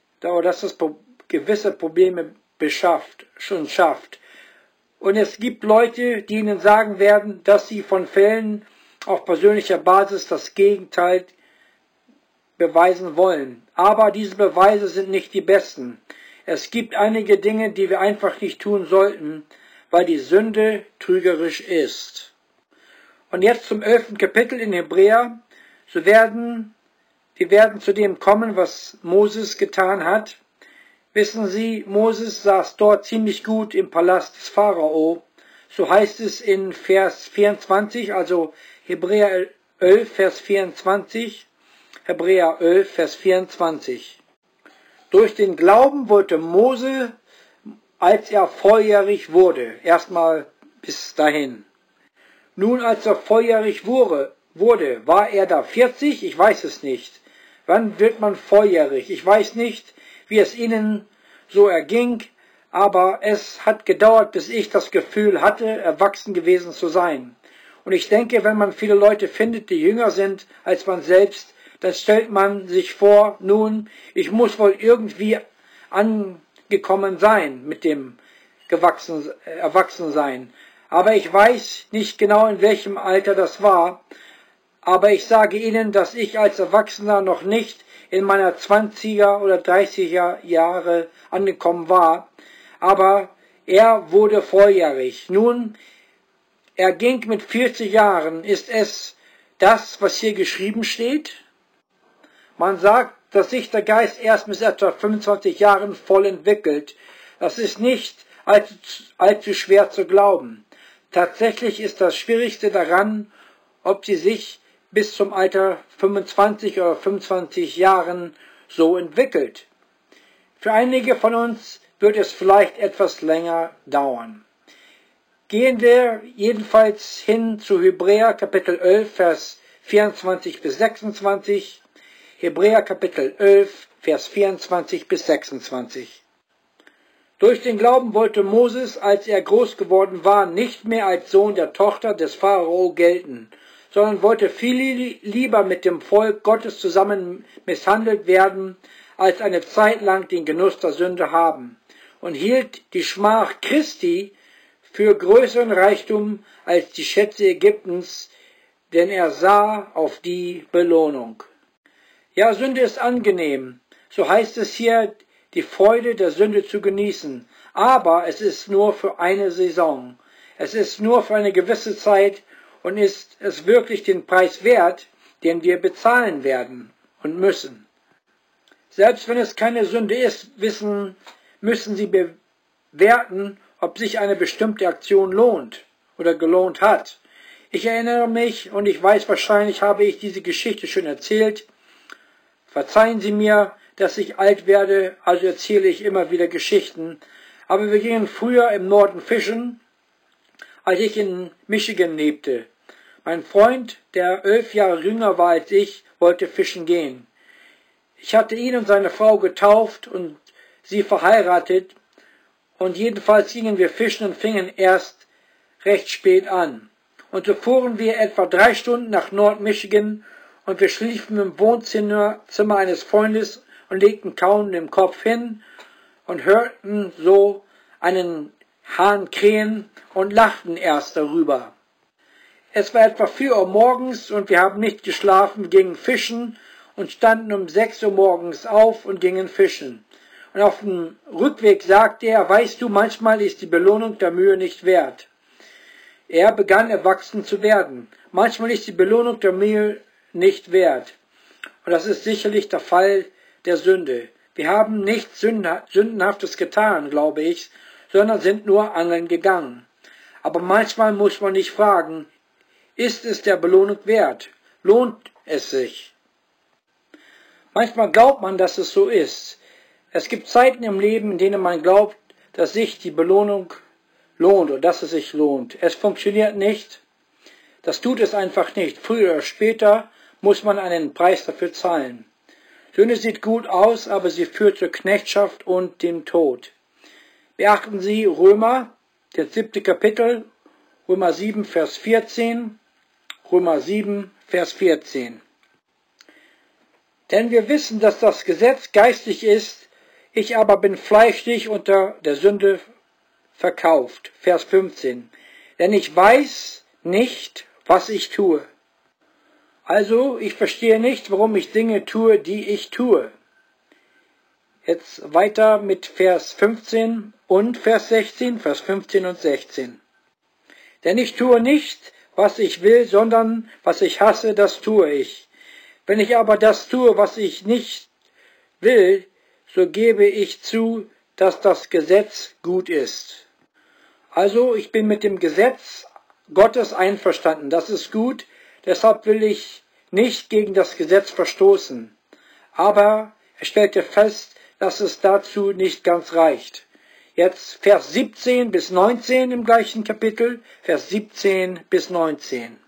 B: schafft. Und es gibt Leute, die ihnen sagen werden, dass sie von Fällen auf persönlicher Basis das Gegenteil beweisen wollen. Aber diese Beweise sind nicht die besten. Es gibt einige Dinge, die wir einfach nicht tun sollten, weil die Sünde trügerisch ist. Und jetzt zum 11. Kapitel in Hebräer. Wir werden zu dem kommen, was Moses getan hat. Wissen Sie, Moses saß dort ziemlich gut im Palast des Pharao. So heißt es in Vers 24, also Hebräer 11, Vers 24. Hebräer 11, Vers 24. Durch den Glauben wollte Mose, als er volljährig wurde, erstmal bis dahin. Nun, als er volljährig wurde, war er da 40? Ich weiß es nicht. Wann wird man volljährig? Ich weiß nicht, wie es Ihnen so erging, aber es hat gedauert, bis ich das Gefühl hatte, erwachsen gewesen zu sein. Und ich denke, wenn man viele Leute findet, die jünger sind als man selbst, dann stellt man sich vor, nun, ich muss wohl irgendwie angekommen sein mit dem Erwachsensein. Aber ich weiß nicht genau, in welchem Alter das war. Aber ich sage Ihnen, dass ich als Erwachsener noch nicht in meiner 20er oder 30er Jahre angekommen war. Aber er wurde volljährig. Nun, er ging mit 40 Jahren. Ist es das, was hier geschrieben steht? Man sagt, dass sich der Geist erst mit etwa 25 Jahren voll entwickelt. Das ist nicht allzu schwer zu glauben. Tatsächlich ist das Schwierigste daran, ob sie sich bis zum Alter 25 oder 25 Jahren so entwickelt. Für einige von uns wird es vielleicht etwas länger dauern. Gehen wir jedenfalls hin zu Hebräer Kapitel 11, Vers 24 bis 26. Hebräer Kapitel 11, Vers 24 bis 26. Durch den Glauben wollte Moses, als er groß geworden war, nicht mehr als Sohn der Tochter des Pharao gelten, sondern wollte viel lieber mit dem Volk Gottes zusammen misshandelt werden, als eine Zeit lang den Genuss der Sünde haben, und hielt die Schmach Christi für größeren Reichtum als die Schätze Ägyptens, denn er sah auf die Belohnung. Ja, Sünde ist angenehm, so heißt es hier, die Freude der Sünde zu genießen, aber es ist nur für eine Saison. Es ist nur für eine gewisse Zeit und ist es wirklich den Preis wert, den wir bezahlen werden und müssen. Selbst wenn es keine Sünde ist, müssen Sie bewerten, ob sich eine bestimmte Aktion lohnt oder gelohnt hat. Ich erinnere mich, und ich weiß, wahrscheinlich habe ich diese Geschichte schon erzählt. Verzeihen Sie mir, dass ich alt werde, also erzähle ich immer wieder Geschichten. Aber wir gingen früher im Norden fischen, als ich in Michigan lebte. Mein Freund, der 11 Jahre jünger war als ich, wollte fischen gehen. Ich hatte ihn und seine Frau getauft und sie verheiratet, und jedenfalls gingen wir fischen und fingen erst recht spät an. Und so fuhren wir etwa 3 Stunden nach Nord-Michigan und wir schliefen im Wohnzimmer eines Freundes und legten kaum den Kopf hin und hörten so einen Hahn krähen und lachten erst darüber. Es war etwa 4 Uhr morgens und wir haben nicht geschlafen, gingen fischen und standen um 6 Uhr morgens auf und gingen fischen. Und auf dem Rückweg sagte er, weißt du, manchmal ist die Belohnung der Mühe nicht wert. Er begann erwachsen zu werden. Manchmal ist die Belohnung der Mühe nicht wert. Und das ist sicherlich der Fall der Sünde. Wir haben nichts Sündenhaftes getan, glaube ich, sondern sind nur angeln gegangen. Aber manchmal muss man nicht fragen, ist es der Belohnung wert? Lohnt es sich? Manchmal glaubt man, dass es so ist. Es gibt Zeiten im Leben, in denen man glaubt, dass sich die Belohnung lohnt oder dass es sich lohnt. Es funktioniert nicht. Das tut es einfach nicht. Früher oder später muss man einen Preis dafür zahlen. Sünde sieht gut aus, aber sie führt zur Knechtschaft und dem Tod. Beachten Sie Römer, das 7. Kapitel, Römer 7, Vers 14, Römer 7, Vers 14. Denn wir wissen, dass das Gesetz geistlich ist, ich aber bin fleischlich unter der Sünde verkauft. Vers 15. Denn ich weiß nicht, was ich tue. Also, ich verstehe nicht, warum ich Dinge tue, die ich tue. Jetzt weiter mit Vers 15 und Vers 16, Vers 15 und 16. Denn ich tue nicht, was ich will, sondern was ich hasse, das tue ich. Wenn ich aber das tue, was ich nicht will, so gebe ich zu, dass das Gesetz gut ist. Also, ich bin mit dem Gesetz Gottes einverstanden. Das ist gut, deshalb will ich nicht gegen das Gesetz verstoßen. Aber er stellte fest, dass es dazu nicht ganz reicht. Jetzt Vers 17 bis 19 im gleichen Kapitel, Vers 17 bis 19.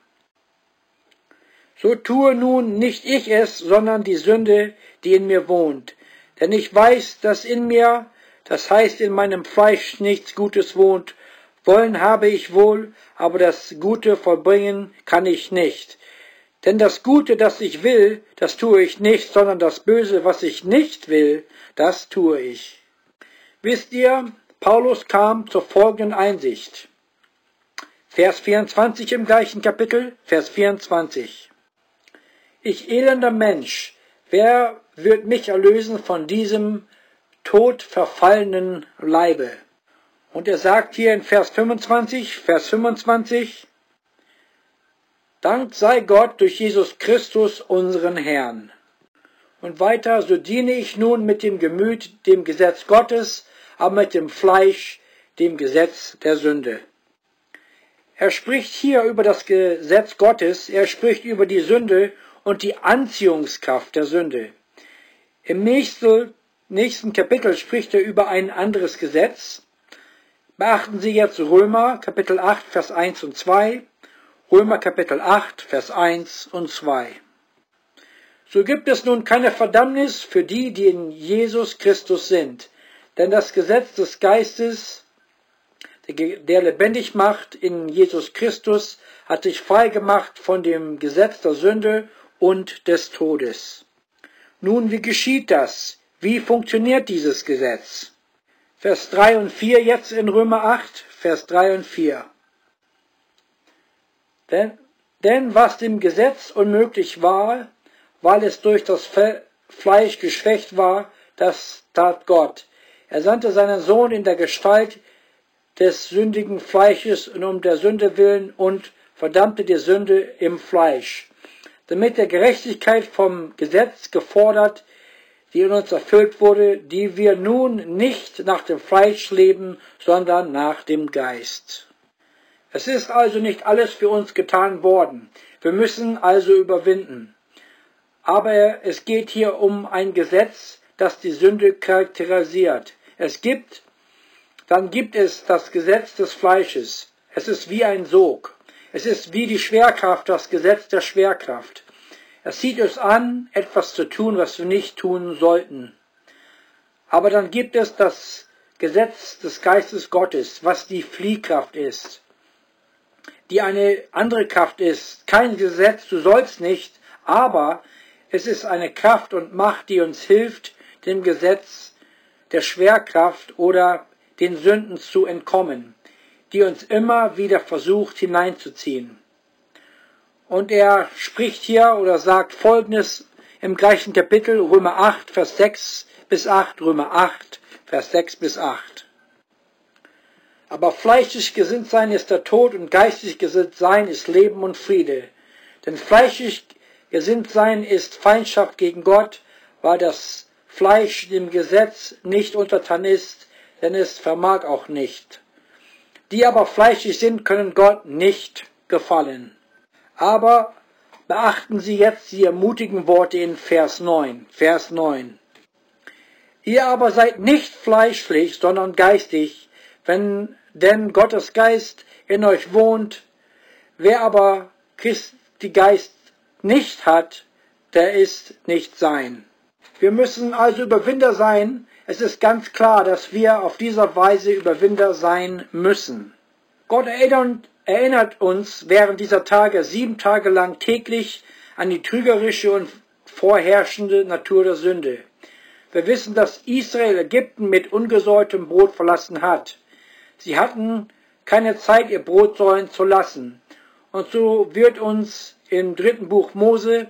B: So tue nun nicht ich es, sondern die Sünde, die in mir wohnt. Denn ich weiß, dass in mir, das heißt in meinem Fleisch, nichts Gutes wohnt. Wollen habe ich wohl, aber das Gute vollbringen kann ich nicht. Denn das Gute, das ich will, das tue ich nicht, sondern das Böse, was ich nicht will, das tue ich. Wisst ihr, Paulus kam zur folgenden Einsicht. Vers 24 im gleichen Kapitel, Vers 24. Ich elender Mensch, wer wird mich erlösen von diesem todverfallenen Leibe? Und er sagt hier in Vers 25, Dank sei Gott durch Jesus Christus, unseren Herrn. Und weiter, so diene ich nun mit dem Gemüt dem Gesetz Gottes, aber mit dem Fleisch dem Gesetz der Sünde. Er spricht hier über das Gesetz Gottes, er spricht über die Sünde und die Anziehungskraft der Sünde. Im nächsten Kapitel spricht er über ein anderes Gesetz. Beachten Sie jetzt Römer Kapitel 8, Vers 1 und 2, Römer Kapitel 8, Vers 1 und 2. So gibt es nun keine Verdammnis für die, die in Jesus Christus sind. Denn das Gesetz des Geistes, der lebendig macht in Jesus Christus, hat dich frei gemacht von dem Gesetz der Sünde und des Todes. Nun, wie geschieht das? Wie funktioniert dieses Gesetz? Vers 3 und 4 jetzt in Römer 8, Vers 3 und 4. Denn was dem Gesetz unmöglich war, weil es durch das Fleisch geschwächt war, das tat Gott. Er sandte seinen Sohn in der Gestalt des sündigen Fleisches um der Sünde willen und verdammte die Sünde im Fleisch, damit der Gerechtigkeit vom Gesetz gefordert, die in uns erfüllt wurde, die wir nun nicht nach dem Fleisch leben, sondern nach dem Geist. Es ist also nicht alles für uns getan worden. Wir müssen also überwinden. Aber es geht hier um ein Gesetz, das die Sünde charakterisiert. Dann gibt es das Gesetz des Fleisches. Es ist wie ein Sog. Es ist wie die Schwerkraft, das Gesetz der Schwerkraft. Es zieht uns an, etwas zu tun, was wir nicht tun sollten. Aber dann gibt es das Gesetz des Geistes Gottes, was die Fliehkraft ist, die eine andere Kraft ist. Kein Gesetz, du sollst nicht, aber es ist eine Kraft und Macht, die uns hilft, dem Gesetz der Schwerkraft oder den Sünden zu entkommen, die uns immer wieder versucht hineinzuziehen. Und er spricht hier oder sagt Folgendes im gleichen Kapitel, Römer 8, Vers 6 bis 8, Römer 8, Vers 6 bis 8. Aber fleischlich gesinnt sein ist der Tod und geistig gesinnt sein ist Leben und Friede. Denn fleischlich gesinnt sein ist Feindschaft gegen Gott, weil das Fleisch dem Gesetz nicht untertan ist, denn es vermag auch nicht. Die aber fleischlich sind, können Gott nicht gefallen. Aber beachten Sie jetzt die ermutigen Worte in Vers 9. Vers 9. Ihr aber seid nicht fleischlich, sondern geistig, denn Gottes Geist in euch wohnt. Wer aber Christi Geist nicht hat, der ist nicht sein. Wir müssen also Überwinder sein. Es ist ganz klar, dass wir auf dieser Weise Überwinder sein müssen. Gott erinnert uns während dieser Tage 7 Tage lang täglich an die trügerische und vorherrschende Natur der Sünde. Wir wissen, dass Israel Ägypten mit ungesäuertem Brot verlassen hat. Sie hatten keine Zeit, ihr Brot säuern zu lassen. Und so wird uns im 3. Buch Mose,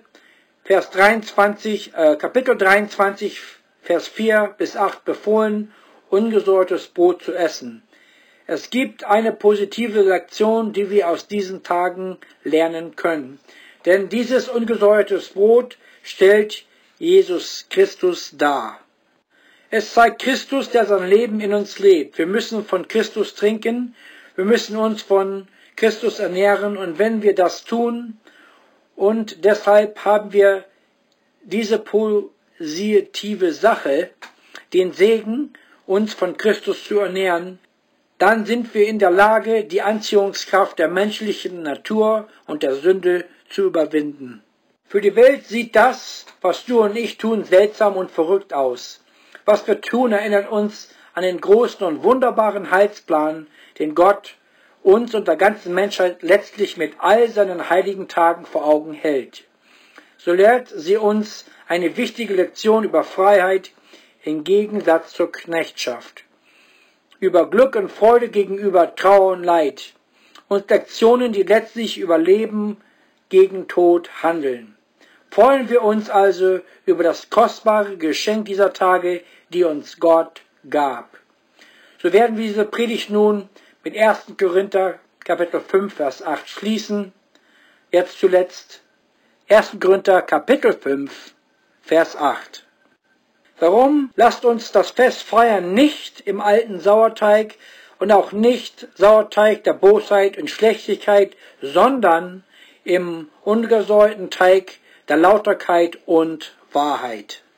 B: Kapitel 23, Vers 4 bis 8 befohlen, ungesäuertes Brot zu essen. Es gibt eine positive Lektion, die wir aus diesen Tagen lernen können. Denn dieses ungesäuertes Brot stellt Jesus Christus dar. Es zeigt Christus, der sein Leben in uns lebt. Wir müssen von Christus trinken, wir müssen uns von Christus ernähren, und wenn wir das tun, und deshalb haben wir diese positive Sache, den Segen, uns von Christus zu ernähren, dann sind wir in der Lage, die Anziehungskraft der menschlichen Natur und der Sünde zu überwinden. Für die Welt sieht das, was du und ich tun, seltsam und verrückt aus. Was wir tun, erinnert uns an den großen und wunderbaren Heilsplan, den Gott uns und der ganzen Menschheit letztlich mit all seinen heiligen Tagen vor Augen hält. So lehrt sie uns eine wichtige Lektion über Freiheit im Gegensatz zur Knechtschaft, über Glück und Freude gegenüber Trauer und Leid, und Lektionen, die letztlich über Leben gegen Tod handeln. Freuen wir uns also über das kostbare Geschenk dieser Tage, die uns Gott gab. So werden wir diese Predigt nun mit 1. Korinther Kapitel 5, Vers 8 schließen. Jetzt zuletzt 1. Korinther Kapitel 5, Vers 8. Darum lasst uns das Fest feiern nicht im alten Sauerteig und auch nicht Sauerteig der Bosheit und Schlechtigkeit, sondern im ungesäuerten Teig der Lauterkeit und Wahrheit.